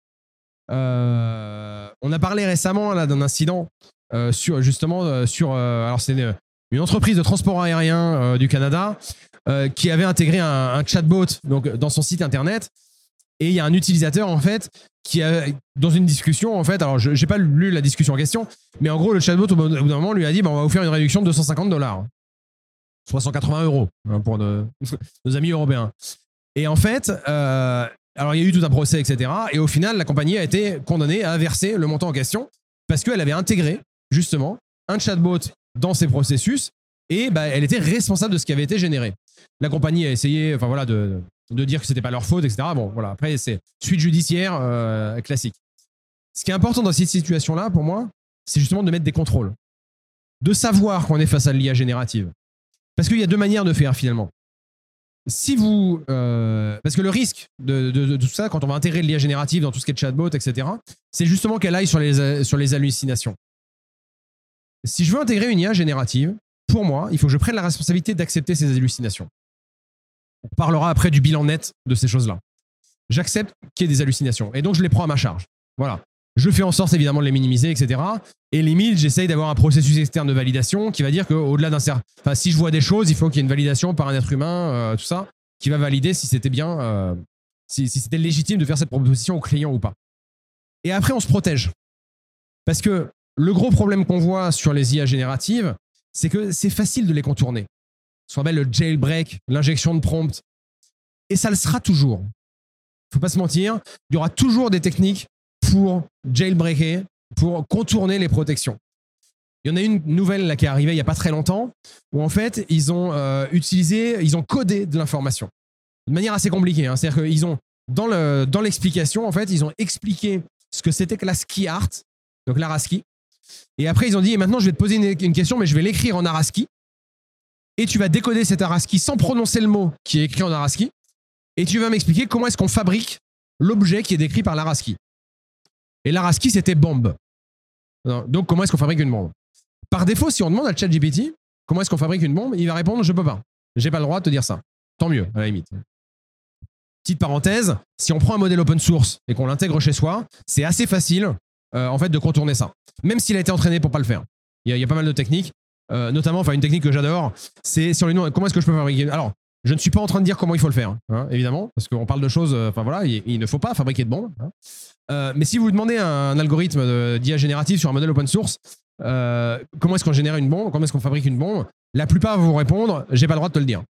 Euh, on a parlé récemment là, d'un incident euh, sur justement euh, sur euh, alors c'est une, une entreprise de transport aérien euh, du Canada euh, qui avait intégré un, un chatbot donc dans son site internet et il y a un utilisateur en fait qui a dans une discussion en fait alors je j'ai pas lu la discussion en question mais en gros le chatbot au bout d'un moment lui a dit bah, on va vous faire une réduction de deux cent cinquante dollars soit cent quatre-vingts euros hein, pour nos, nos amis européens et en fait euh, alors, il y a eu tout un procès, et cetera. Et au final, la compagnie a été condamnée à verser le montant en question parce qu'elle avait intégré, justement, un chatbot dans ses processus et bah, elle était responsable de ce qui avait été généré. La compagnie a essayé enfin, voilà, de, de dire que ce n'était pas leur faute, et cetera. Bon, voilà. Après, c'est suite judiciaire euh, classique. Ce qui est important dans cette situation-là, pour moi, c'est justement de mettre des contrôles. De savoir qu'on est face à l'I A générative. Parce qu'il y a deux manières de faire, finalement. Si vous, euh, parce que le risque de, de, de tout ça, quand on va intégrer l'I A générative dans tout ce qui est chatbot, et cetera, c'est justement qu'elle aille sur les, sur les hallucinations. Si je veux intégrer une I A générative, pour moi, il faut que je prenne la responsabilité d'accepter ces hallucinations. On parlera après du bilan net de ces choses-là. J'accepte qu'il y ait des hallucinations et donc je les prends à ma charge. Voilà. Je fais en sorte évidemment de les minimiser, et cetera. Et limite, j'essaye d'avoir un processus externe de validation qui va dire qu'au-delà d'un certain... Enfin, si je vois des choses, il faut qu'il y ait une validation par un être humain, euh, tout ça, qui va valider si c'était bien, euh, si, si c'était légitime de faire cette proposition au client ou pas. Et après, on se protège. Parce que le gros problème qu'on voit sur les I A génératives, c'est que c'est facile de les contourner. Ce qu'on appelle le jailbreak, l'injection de prompt. Et ça le sera toujours. Il ne faut pas se mentir, il y aura toujours des techniques pour jailbreaker, pour contourner les protections. Il y en a une nouvelle là, qui est arrivée il n'y a pas très longtemps, où en fait, ils ont euh, utilisé, ils ont codé de l'information. De manière assez compliquée. Hein. C'est-à-dire qu'ils ont, dans, le, dans l'explication, en fait, ils ont expliqué ce que c'était que la ski art, donc l'Araski. Et après, ils ont dit, et maintenant, je vais te poser une, une question, mais je vais l'écrire en Araski. Et tu vas décoder cet Araski sans prononcer le mot qui est écrit en Araski. Et tu vas m'expliquer comment est-ce qu'on fabrique l'objet qui est décrit par l'Araski. Et l'Araski, c'était bombe. Donc, comment est-ce qu'on fabrique une bombe? Par défaut, si on demande à ChatGPT comment est-ce qu'on fabrique une bombe, il va répondre « je peux pas. J'ai pas le droit de te dire ça. » Tant mieux, à la limite. Petite parenthèse, si on prend un modèle open source et qu'on l'intègre chez soi, c'est assez facile euh, en fait, de contourner ça. Même s'il a été entraîné pour pas le faire. Il y a, il y a pas mal de techniques, euh, notamment, enfin une technique que j'adore, c'est sur les noms, comment est-ce que je peux fabriquer. Alors, je ne suis pas en train de dire comment il faut le faire, hein, évidemment, parce qu'on parle de choses, enfin euh, voilà, il, il ne faut pas fabriquer de bombes. Hein. Euh, mais si vous demandez un, un algorithme d'I A générative sur un modèle open source, euh, comment est-ce qu'on génère une bombe, comment est-ce qu'on fabrique une bombe, la plupart vont vous répondre, j'ai pas le droit de te le dire.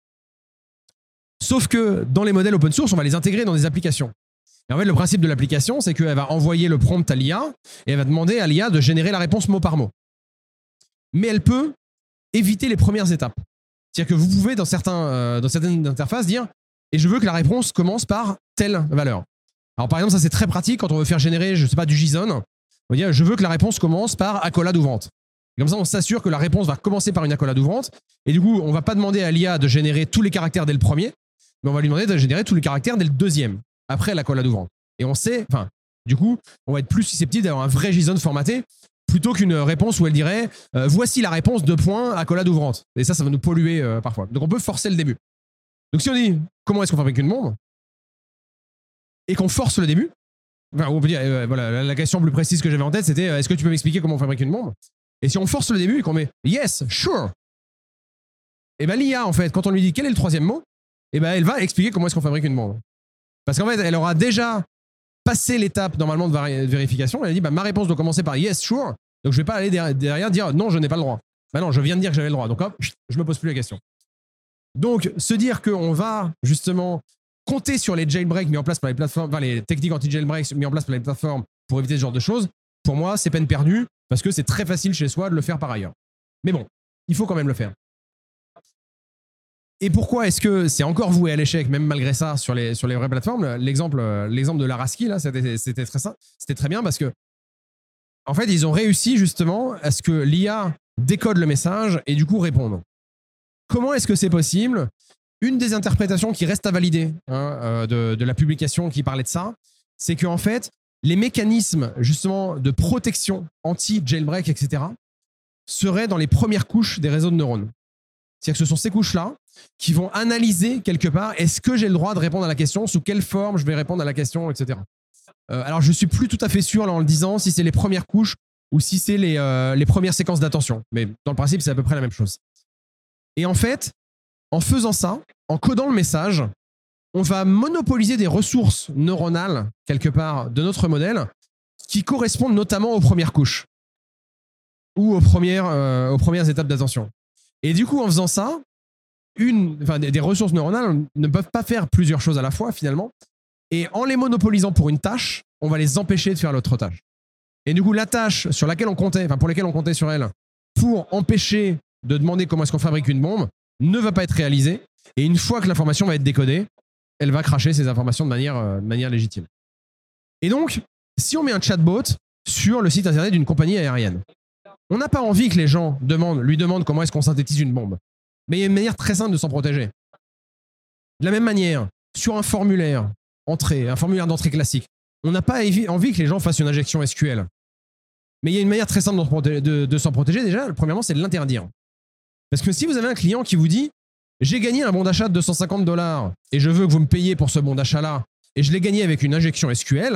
Sauf que dans les modèles open source, on va les intégrer dans des applications. Et en fait, le principe de l'application, c'est qu'elle va envoyer le prompt à l'I A et elle va demander à l'I A de générer la réponse mot par mot. Mais elle peut éviter les premières étapes. C'est-à-dire que vous pouvez, dans, certains, euh, dans certaines interfaces, dire « et je veux que la réponse commence par telle valeur ». Alors par exemple, ça c'est très pratique quand on veut faire générer, je sais pas, du JSON. On va dire « je veux que la réponse commence par accolade ouvrante ». Comme ça, on s'assure que la réponse va commencer par une accolade ouvrante. Et du coup, on ne va pas demander à l'I A de générer tous les caractères dès le premier, mais on va lui demander de générer tous les caractères dès le deuxième, après l'accolade ouvrante. Et on sait, enfin, du coup, on va être plus susceptible d'avoir un vrai JSON formaté plutôt qu'une réponse où elle dirait euh, voici la réponse de points accolade ouvrante. Et ça, ça va nous polluer euh, parfois. Donc on peut forcer le début. Donc si on dit comment est-ce qu'on fabrique une bombe et qu'on force le début, enfin, on peut dire, euh, voilà, la question plus précise que j'avais en tête, c'était euh, est-ce que tu peux m'expliquer comment on fabrique une bombe? Et si on force le début et qu'on met yes, sure, et bien l'I A, en fait, quand on lui dit quel est le troisième mot, et ben elle va expliquer comment est-ce qu'on fabrique une bombe. Parce qu'en fait, elle aura déjà passé l'étape normalement de, de vérification. Elle a dit bah, ma réponse doit commencer par yes, sure. Donc je ne vais pas aller derrière, derrière dire non, je n'ai pas le droit. Bah non, je viens de dire que j'avais le droit. Donc hop, je ne me pose plus la question. Donc se dire qu'on va justement compter sur les jailbreaks mis en place par les plateformes, enfin les techniques anti-jailbreaks mis en place par les plateformes pour éviter ce genre de choses, pour moi, c'est peine perdue parce que c'est très facile chez soi de le faire par ailleurs. Mais bon, il faut quand même le faire. Et pourquoi est-ce que c'est encore voué à l'échec, même malgré ça, sur les, sur les vraies plateformes? L'exemple, l'exemple de l'Araski, là, c'était, c'était très simple. C'était très bien parce que, en fait, ils ont réussi justement à ce que l'I A décode le message et du coup réponde. Comment est-ce que c'est possible? Une des interprétations qui reste à valider hein, de, de la publication qui parlait de ça, c'est qu'en fait, les mécanismes justement de protection anti-jailbreak, et cetera, seraient dans les premières couches des réseaux de neurones. C'est-à-dire que ce sont ces couches-là qui vont analyser quelque part est-ce que j'ai le droit de répondre à la question, sous quelle forme je vais répondre à la question, et cetera. Euh, alors, je ne suis plus tout à fait sûr là, en le disant si c'est les premières couches ou si c'est les, euh, les premières séquences d'attention. Mais dans le principe, c'est à peu près la même chose. Et en fait, en faisant ça, en codant le message, on va monopoliser des ressources neuronales, quelque part, de notre modèle qui correspondent notamment aux premières couches ou aux premières, euh, aux premières étapes d'attention. Et du coup, en faisant ça, une, enfin, des, des ressources neuronales ne peuvent pas faire plusieurs choses à la fois, finalement. Et en les monopolisant pour une tâche, on va les empêcher de faire l'autre tâche. Et du coup, la tâche sur laquelle on comptait, enfin pour laquelle on comptait sur elle, pour empêcher de demander comment est-ce qu'on fabrique une bombe, ne va pas être réalisée. Et une fois que l'information va être décodée, elle va cracher ces informations de manière, euh, de manière légitime. Et donc, si on met un chatbot sur le site internet d'une compagnie aérienne, on n'a pas envie que les gens demandent, lui demandent comment est-ce qu'on synthétise une bombe. Mais il y a une manière très simple de s'en protéger. De la même manière, sur un formulaire entrée, un formulaire d'entrée classique, on n'a pas envie que les gens fassent une injection S Q L. Mais il y a une manière très simple de, de, de s'en protéger. Déjà, premièrement, c'est de l'interdire. Parce que si vous avez un client qui vous dit « j'ai gagné un bon d'achat de deux cent cinquante dollars et je veux que vous me payiez pour ce bon d'achat-là et je l'ai gagné avec une injection S Q L »,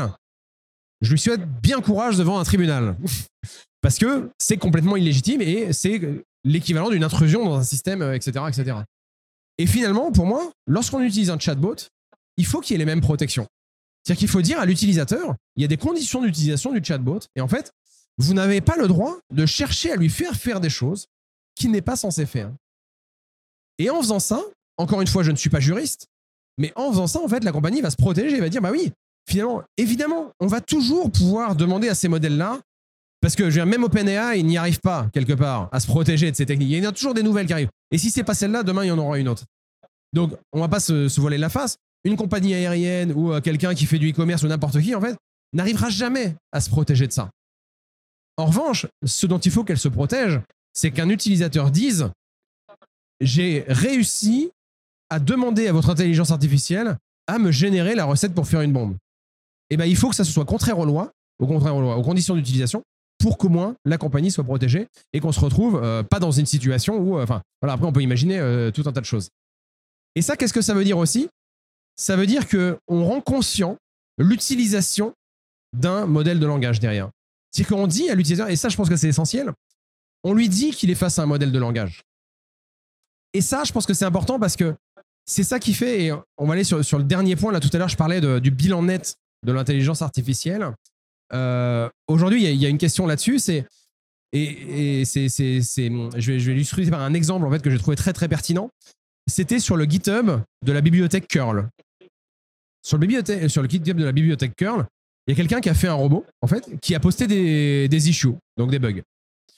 je lui souhaite bien courage devant un tribunal. Parce que c'est complètement illégitime et c'est l'équivalent d'une intrusion dans un système, et cetera, et cetera. Et finalement, pour moi, lorsqu'on utilise un chatbot, il faut qu'il y ait les mêmes protections. C'est-à-dire qu'il faut dire à l'utilisateur, il y a des conditions d'utilisation du chatbot et en fait, vous n'avez pas le droit de chercher à lui faire faire des choses qu'il n'est pas censé faire. Et en faisant ça, encore une fois, je ne suis pas juriste, mais en faisant ça, en fait, la compagnie va se protéger et va dire, bah oui, finalement, évidemment, on va toujours pouvoir demander à ces modèles-là, parce que je veux dire, même OpenAI, il n'y arrive pas, quelque part, à se protéger de ces techniques. Il y en a toujours des nouvelles qui arrivent. Et si ce n'est pas celle-là, demain, il y en aura une autre. Donc, on ne va pas se, se voiler la face. Une compagnie aérienne ou euh, quelqu'un qui fait du e-commerce ou n'importe qui, en fait, n'arrivera jamais à se protéger de ça. En revanche, ce dont il faut qu'elle se protège, c'est qu'un utilisateur dise « j'ai réussi à demander à votre intelligence artificielle à me générer la recette pour faire une bombe ». eh ben, il faut que ça soit contraire aux lois, au contraire aux lois, aux conditions d'utilisation, pour qu'au moins la compagnie soit protégée et qu'on se retrouve euh, pas dans une situation où, enfin, euh, voilà, après on peut imaginer euh, tout un tas de choses. Et ça, qu'est-ce que ça veut dire aussi? Ça veut dire qu'on rend conscient l'utilisation d'un modèle de langage derrière. C'est-à-dire qu'on dit à l'utilisateur, et ça je pense que c'est essentiel, on lui dit qu'il est face à un modèle de langage. Et ça, je pense que c'est important parce que c'est ça qui fait, et on va aller sur, sur le dernier point, là tout à l'heure je parlais de, du bilan net de l'intelligence artificielle. Euh, Aujourd'hui, il y, y a une question là-dessus, c'est, et, et c'est, c'est, c'est, je vais, je vais l'illustrer par un exemple en fait, que j'ai trouvé très très pertinent. C'était sur le GitHub de la bibliothèque curl. Sur le, bibliothèque, sur le GitHub de la bibliothèque curl, il y a quelqu'un qui a fait un robot, en fait, qui a posté des, des issues, donc des bugs,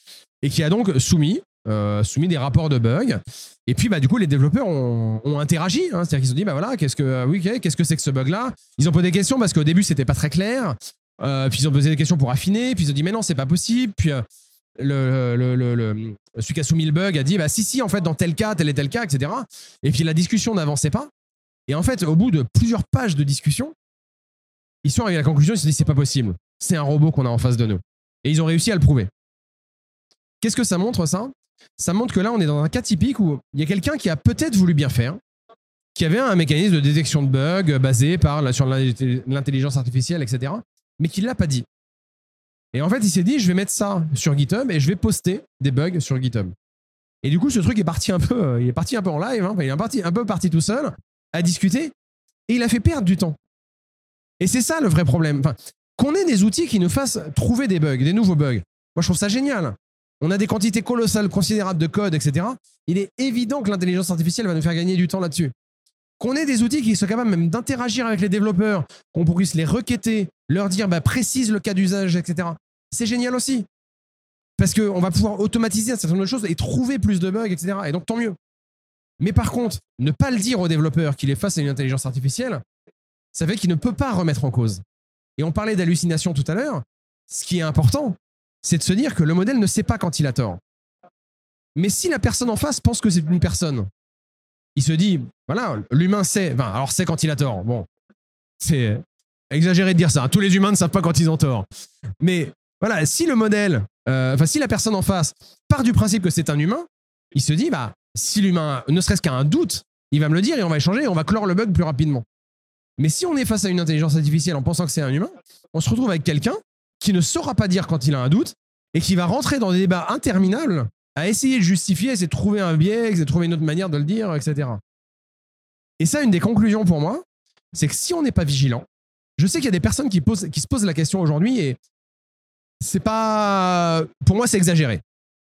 et qui a donc soumis, euh, soumis des rapports de bugs. Et puis, bah, du coup, les développeurs ont, ont interagi. Hein, c'est-à-dire qu'ils se sont dit, bah voilà, qu'est-ce que, oui, okay, qu'est-ce que c'est que ce bug-là? Ils ont posé des questions parce qu'au début, c'était pas très clair. Euh, puis ils ont posé des questions pour affiner. Puis ils ont dit, mais non, c'est pas possible. Puis euh, le, le, le, le, celui qui a soumis le bug a dit, bah si, si, en fait, dans tel cas, tel et tel cas, et cetera. Et puis la discussion n'avançait pas. Et en fait, au bout de plusieurs pages de discussion, ils sont arrivés à la conclusion, ils se sont dit, c'est pas possible. C'est un robot qu'on a en face de nous. Et ils ont réussi à le prouver. Qu'est-ce que ça montre, ça? Ça montre que là, on est dans un cas typique où il y a quelqu'un qui a peut-être voulu bien faire, qui avait un mécanisme de détection de bugs basé par, sur l'intelligence artificielle, et cetera, mais qui ne l'a pas dit. Et en fait, il s'est dit, je vais mettre ça sur GitHub et je vais poster des bugs sur GitHub. Et du coup, ce truc est parti un peu, il est parti un peu en live, hein, il est parti, un peu parti tout seul à discuter et il a fait perdre du temps. Et c'est ça le vrai problème. Enfin, qu'on ait des outils qui nous fassent trouver des bugs, des nouveaux bugs. Moi, je trouve ça génial. On a des quantités colossales, considérables de code, et cetera. Il est évident que l'intelligence artificielle va nous faire gagner du temps là-dessus. Qu'on ait des outils qui soient capables même d'interagir avec les développeurs, qu'on puisse les requêter, leur dire bah, précise le cas d'usage, et cetera. C'est génial aussi. Parce qu'on va pouvoir automatiser un certain nombre de choses et trouver plus de bugs, et cetera. Et donc, tant mieux. Mais par contre, ne pas le dire au développeur qu'il est face à une intelligence artificielle, ça fait qu'il ne peut pas remettre en cause. Et on parlait d'hallucination tout à l'heure. Ce qui est important, c'est de se dire que le modèle ne sait pas quand il a tort. Mais si la personne en face pense que c'est une personne, il se dit, voilà, l'humain sait, enfin, alors sait quand il a tort. Bon, c'est exagéré de dire ça. Tous les humains ne savent pas quand ils ont tort. Mais voilà, si le modèle, euh, enfin, si la personne en face part du principe que c'est un humain, il se dit, bah, si l'humain, ne serait-ce qu'à un doute, il va me le dire et on va échanger et on va clore le bug plus rapidement. Mais si on est face à une intelligence artificielle en pensant que c'est un humain, on se retrouve avec quelqu'un qui ne saura pas dire quand il a un doute et qui va rentrer dans des débats interminables à essayer de justifier, essayer de trouver un biais, essayer de trouver une autre manière de le dire, et cetera. Et ça, une des conclusions pour moi, c'est que si on n'est pas vigilant, je sais qu'il y a des personnes qui, posent, qui se posent la question aujourd'hui et c'est pas... Pour moi, c'est exagéré.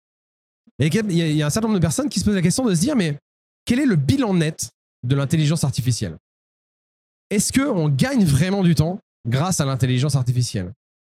Et il y a un certain nombre de personnes qui se posent la question de se dire, mais quel est le bilan net de l'intelligence artificielle? Est-ce qu'on gagne vraiment du temps grâce à l'intelligence artificielle?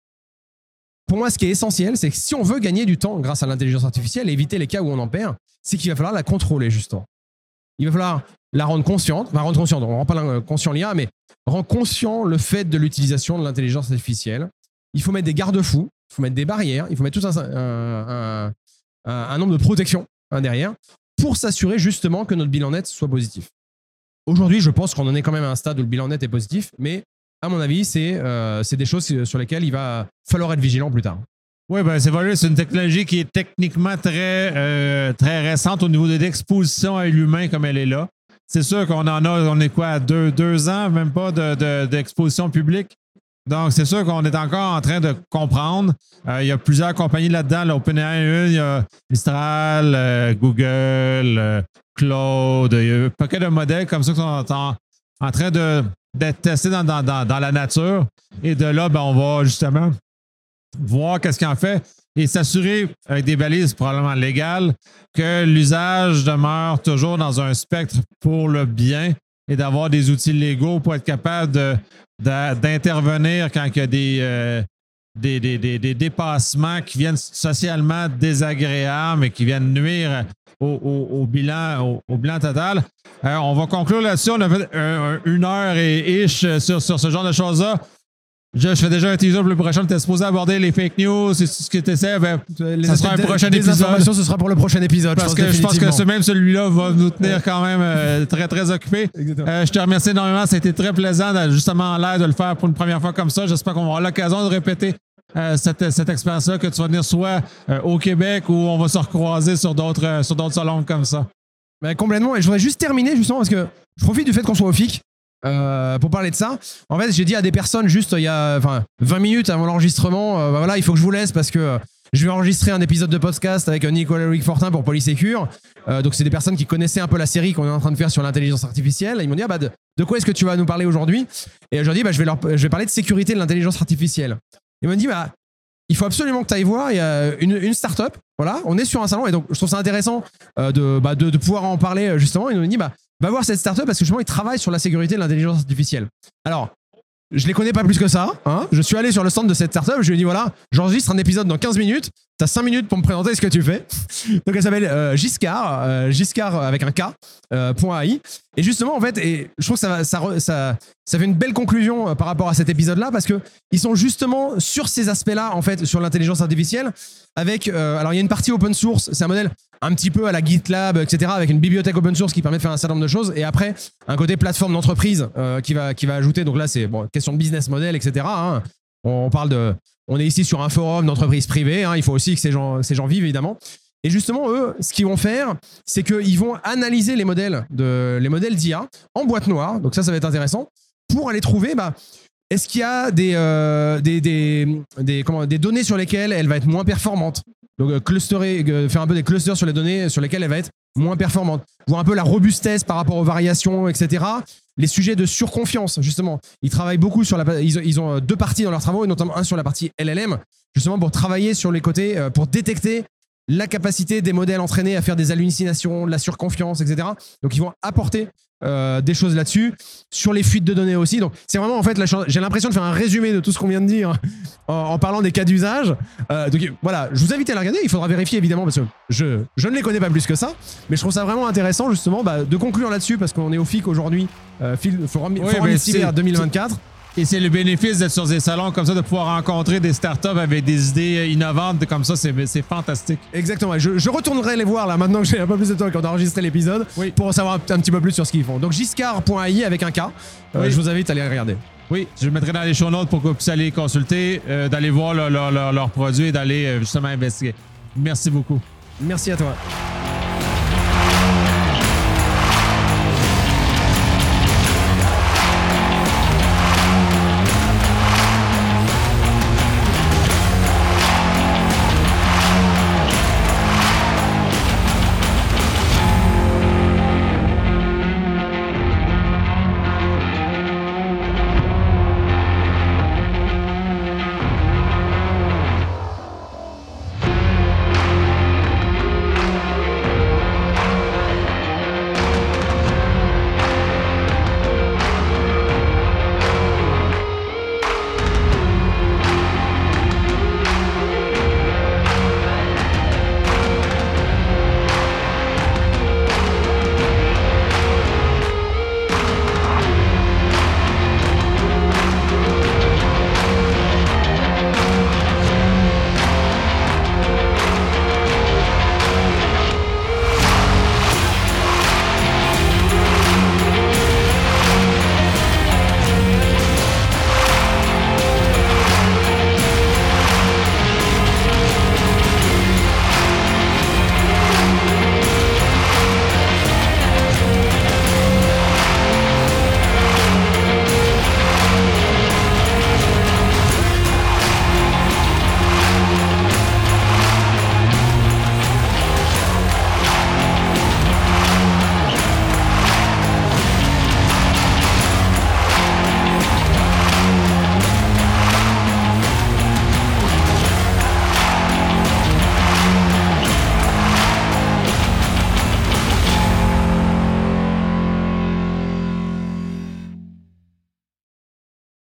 Pour moi, ce qui est essentiel, c'est que si on veut gagner du temps grâce à l'intelligence artificielle et éviter les cas où on en perd, c'est qu'il va falloir la contrôler, justement. Il va falloir la rendre consciente, enfin rendre consciente, on ne rend pas conscient l'I A, mais rendre conscient le fait de l'utilisation de l'intelligence artificielle. Il faut mettre des garde-fous, il faut mettre des barrières, il faut mettre tout un, un, un, un nombre de protections hein, derrière pour s'assurer justement que notre bilan net soit positif. Aujourd'hui, je pense qu'on en est quand même à un stade où le bilan net est positif, mais à mon avis, c'est euh, des choses sur lesquelles il va falloir être vigilant plus tard.
Oui, ben c'est vrai, c'est une technologie qui est techniquement très, euh, très récente au niveau de l'exposition à l'humain comme elle est là. C'est sûr qu'on en a, on est quoi, à deux, deux ans, même pas d'exposition de, de, publique. Donc, c'est sûr qu'on est encore en train de comprendre. Euh, il y a plusieurs compagnies là-dedans. Là, OpenAI, il y a Mistral, euh, Google, euh, Claude. Il y a un paquet de modèles comme ça qui sont en, en train d'être testés dans, dans, dans, dans la nature. Et de là, ben, on va justement voir qu'est-ce qu'il en fait et s'assurer, avec des balises probablement légales, que l'usage demeure toujours dans un spectre pour le bien et d'avoir des outils légaux pour être capable de d'intervenir quand il y a des, euh, des, des, des, des dépassements qui viennent socialement désagréables et qui viennent nuire au, au, au, bilan, au, au bilan total. Euh, on va conclure là-dessus. On a fait un, un, une heure et ish sur, sur ce genre de choses-là. Je, je fais déjà un teaser pour le prochain. Tu es supposé aborder les fake news, c'est ce que tu essaies. Ben,
Les
ça sera un prochain
des
épisode.
informations, ce sera pour le prochain épisode.
Parce
je
que
pense
je pense que
définitivement.
ce, même celui-là va nous tenir quand même euh, très, très occupés. Euh, je te remercie énormément. Ça a été très plaisant, de, justement, en l'air de le faire pour une première fois comme ça. J'espère qu'on va avoir l'occasion de répéter euh, cette, cette expérience-là, que tu vas venir soit euh, au Québec ou on va se recroiser sur d'autres euh, sur d'autres salons comme ça.
Ben, complètement. Et je voudrais juste terminer, justement, parce que je profite du fait qu'on soit au F I C. Euh, pour parler de ça, en fait, j'ai dit à des personnes juste il y a enfin, vingt minutes avant l'enregistrement, euh, bah voilà, il faut que je vous laisse parce que euh, je vais enregistrer un épisode de podcast avec Nicolas Rick-Fortin pour Polysecure. Euh, donc, c'est des personnes qui connaissaient un peu la série qu'on est en train de faire sur l'intelligence artificielle. Et ils m'ont dit, ah, bah, de, de quoi est-ce que tu vas nous parler aujourd'hui? Et je leur ai dit, bah, je, vais leur, je vais parler de sécurité de l'intelligence artificielle. Ils m'ont dit, bah, il faut absolument que tu ailles voir. Il y a une, une start-up. Voilà, on est sur un salon et donc je trouve ça intéressant euh, de, bah, de, de pouvoir en parler justement. Ils nous ont dit, bah, va voir cette startup parce que justement, ils travaillent sur la sécurité de l'intelligence artificielle. Alors, je les connais pas plus que ça. Hein. Je suis allé sur le stand de cette startup. Je lui ai dit, voilà, j'enregistre un épisode dans quinze minutes. Tu as cinq minutes pour me présenter ce que tu fais. Donc, elle s'appelle euh, Giscard, euh, Giscard avec un K, euh, point A I. Et justement, en fait, et je trouve que ça, ça, ça, ça fait une belle conclusion euh, par rapport à cet épisode-là parce qu'ils sont justement sur ces aspects-là, en fait, sur l'intelligence artificielle. Avec, euh, alors, il y a une partie open source. C'est un modèle un petit peu à la GitLab, et cetera, avec une bibliothèque open source qui permet de faire un certain nombre de choses. Et après, un côté plateforme d'entreprise euh, qui, va, qui va ajouter. Donc là, c'est bon, question de business model, et cetera. Hein. On parle de. On est ici sur un forum d'entreprise privée. Hein. Il faut aussi que ces gens, ces gens vivent, évidemment. Et justement, eux, ce qu'ils vont faire, c'est qu'ils vont analyser les modèles de, les modèles d'I A en boîte noire. Donc ça, ça va être intéressant pour aller trouver. Bah, est-ce qu'il y a des, euh, des, des, des, comment, des données sur lesquelles elle va être moins performante? Donc, euh, clusterer, euh, faire un peu des clusters sur les données sur lesquelles elle va être moins performante. Voir un peu la robustesse par rapport aux variations, et cetera. Les sujets de surconfiance, justement. Ils travaillent beaucoup sur la... Ils ont, ils ont deux parties dans leurs travaux, et notamment un sur la partie L L M, justement pour travailler sur les côtés, euh, pour détecter la capacité des modèles entraînés à faire des hallucinations, de la surconfiance, et cetera. Donc, ils vont apporter euh, des choses là-dessus, sur les fuites de données aussi. Donc, c'est vraiment, en fait, là, j'ai l'impression de faire un résumé de tout ce qu'on vient de dire hein, en, en parlant des cas d'usage. Euh, donc, voilà, je vous invite à la regarder. Il faudra vérifier, évidemment, parce que je, je ne les connais pas plus que ça. Mais je trouve ça vraiment intéressant, justement, bah, de conclure là-dessus, parce qu'on est au F I C aujourd'hui, euh, Forum,
Oui,
Forum
ben,
Cyber deux mille vingt-quatre.
Et c'est le bénéfice d'être sur des salons comme ça, de pouvoir rencontrer des startups avec des idées innovantes comme ça, c'est, c'est fantastique.
Exactement. Je, je retournerai les voir là maintenant que j'ai un peu plus de temps et qu'on a enregistré l'épisode
oui.
pour en savoir un, un petit peu plus sur ce qu'ils font. Donc giscard point A I avec un K. Euh, oui. Je vous invite à aller regarder.
Oui, je le mettrai dans les show notes pour que vous puissiez aller consulter, euh, d'aller voir leurs leur, leur, leur produits et d'aller euh, justement investiguer. Merci beaucoup.
Merci à toi.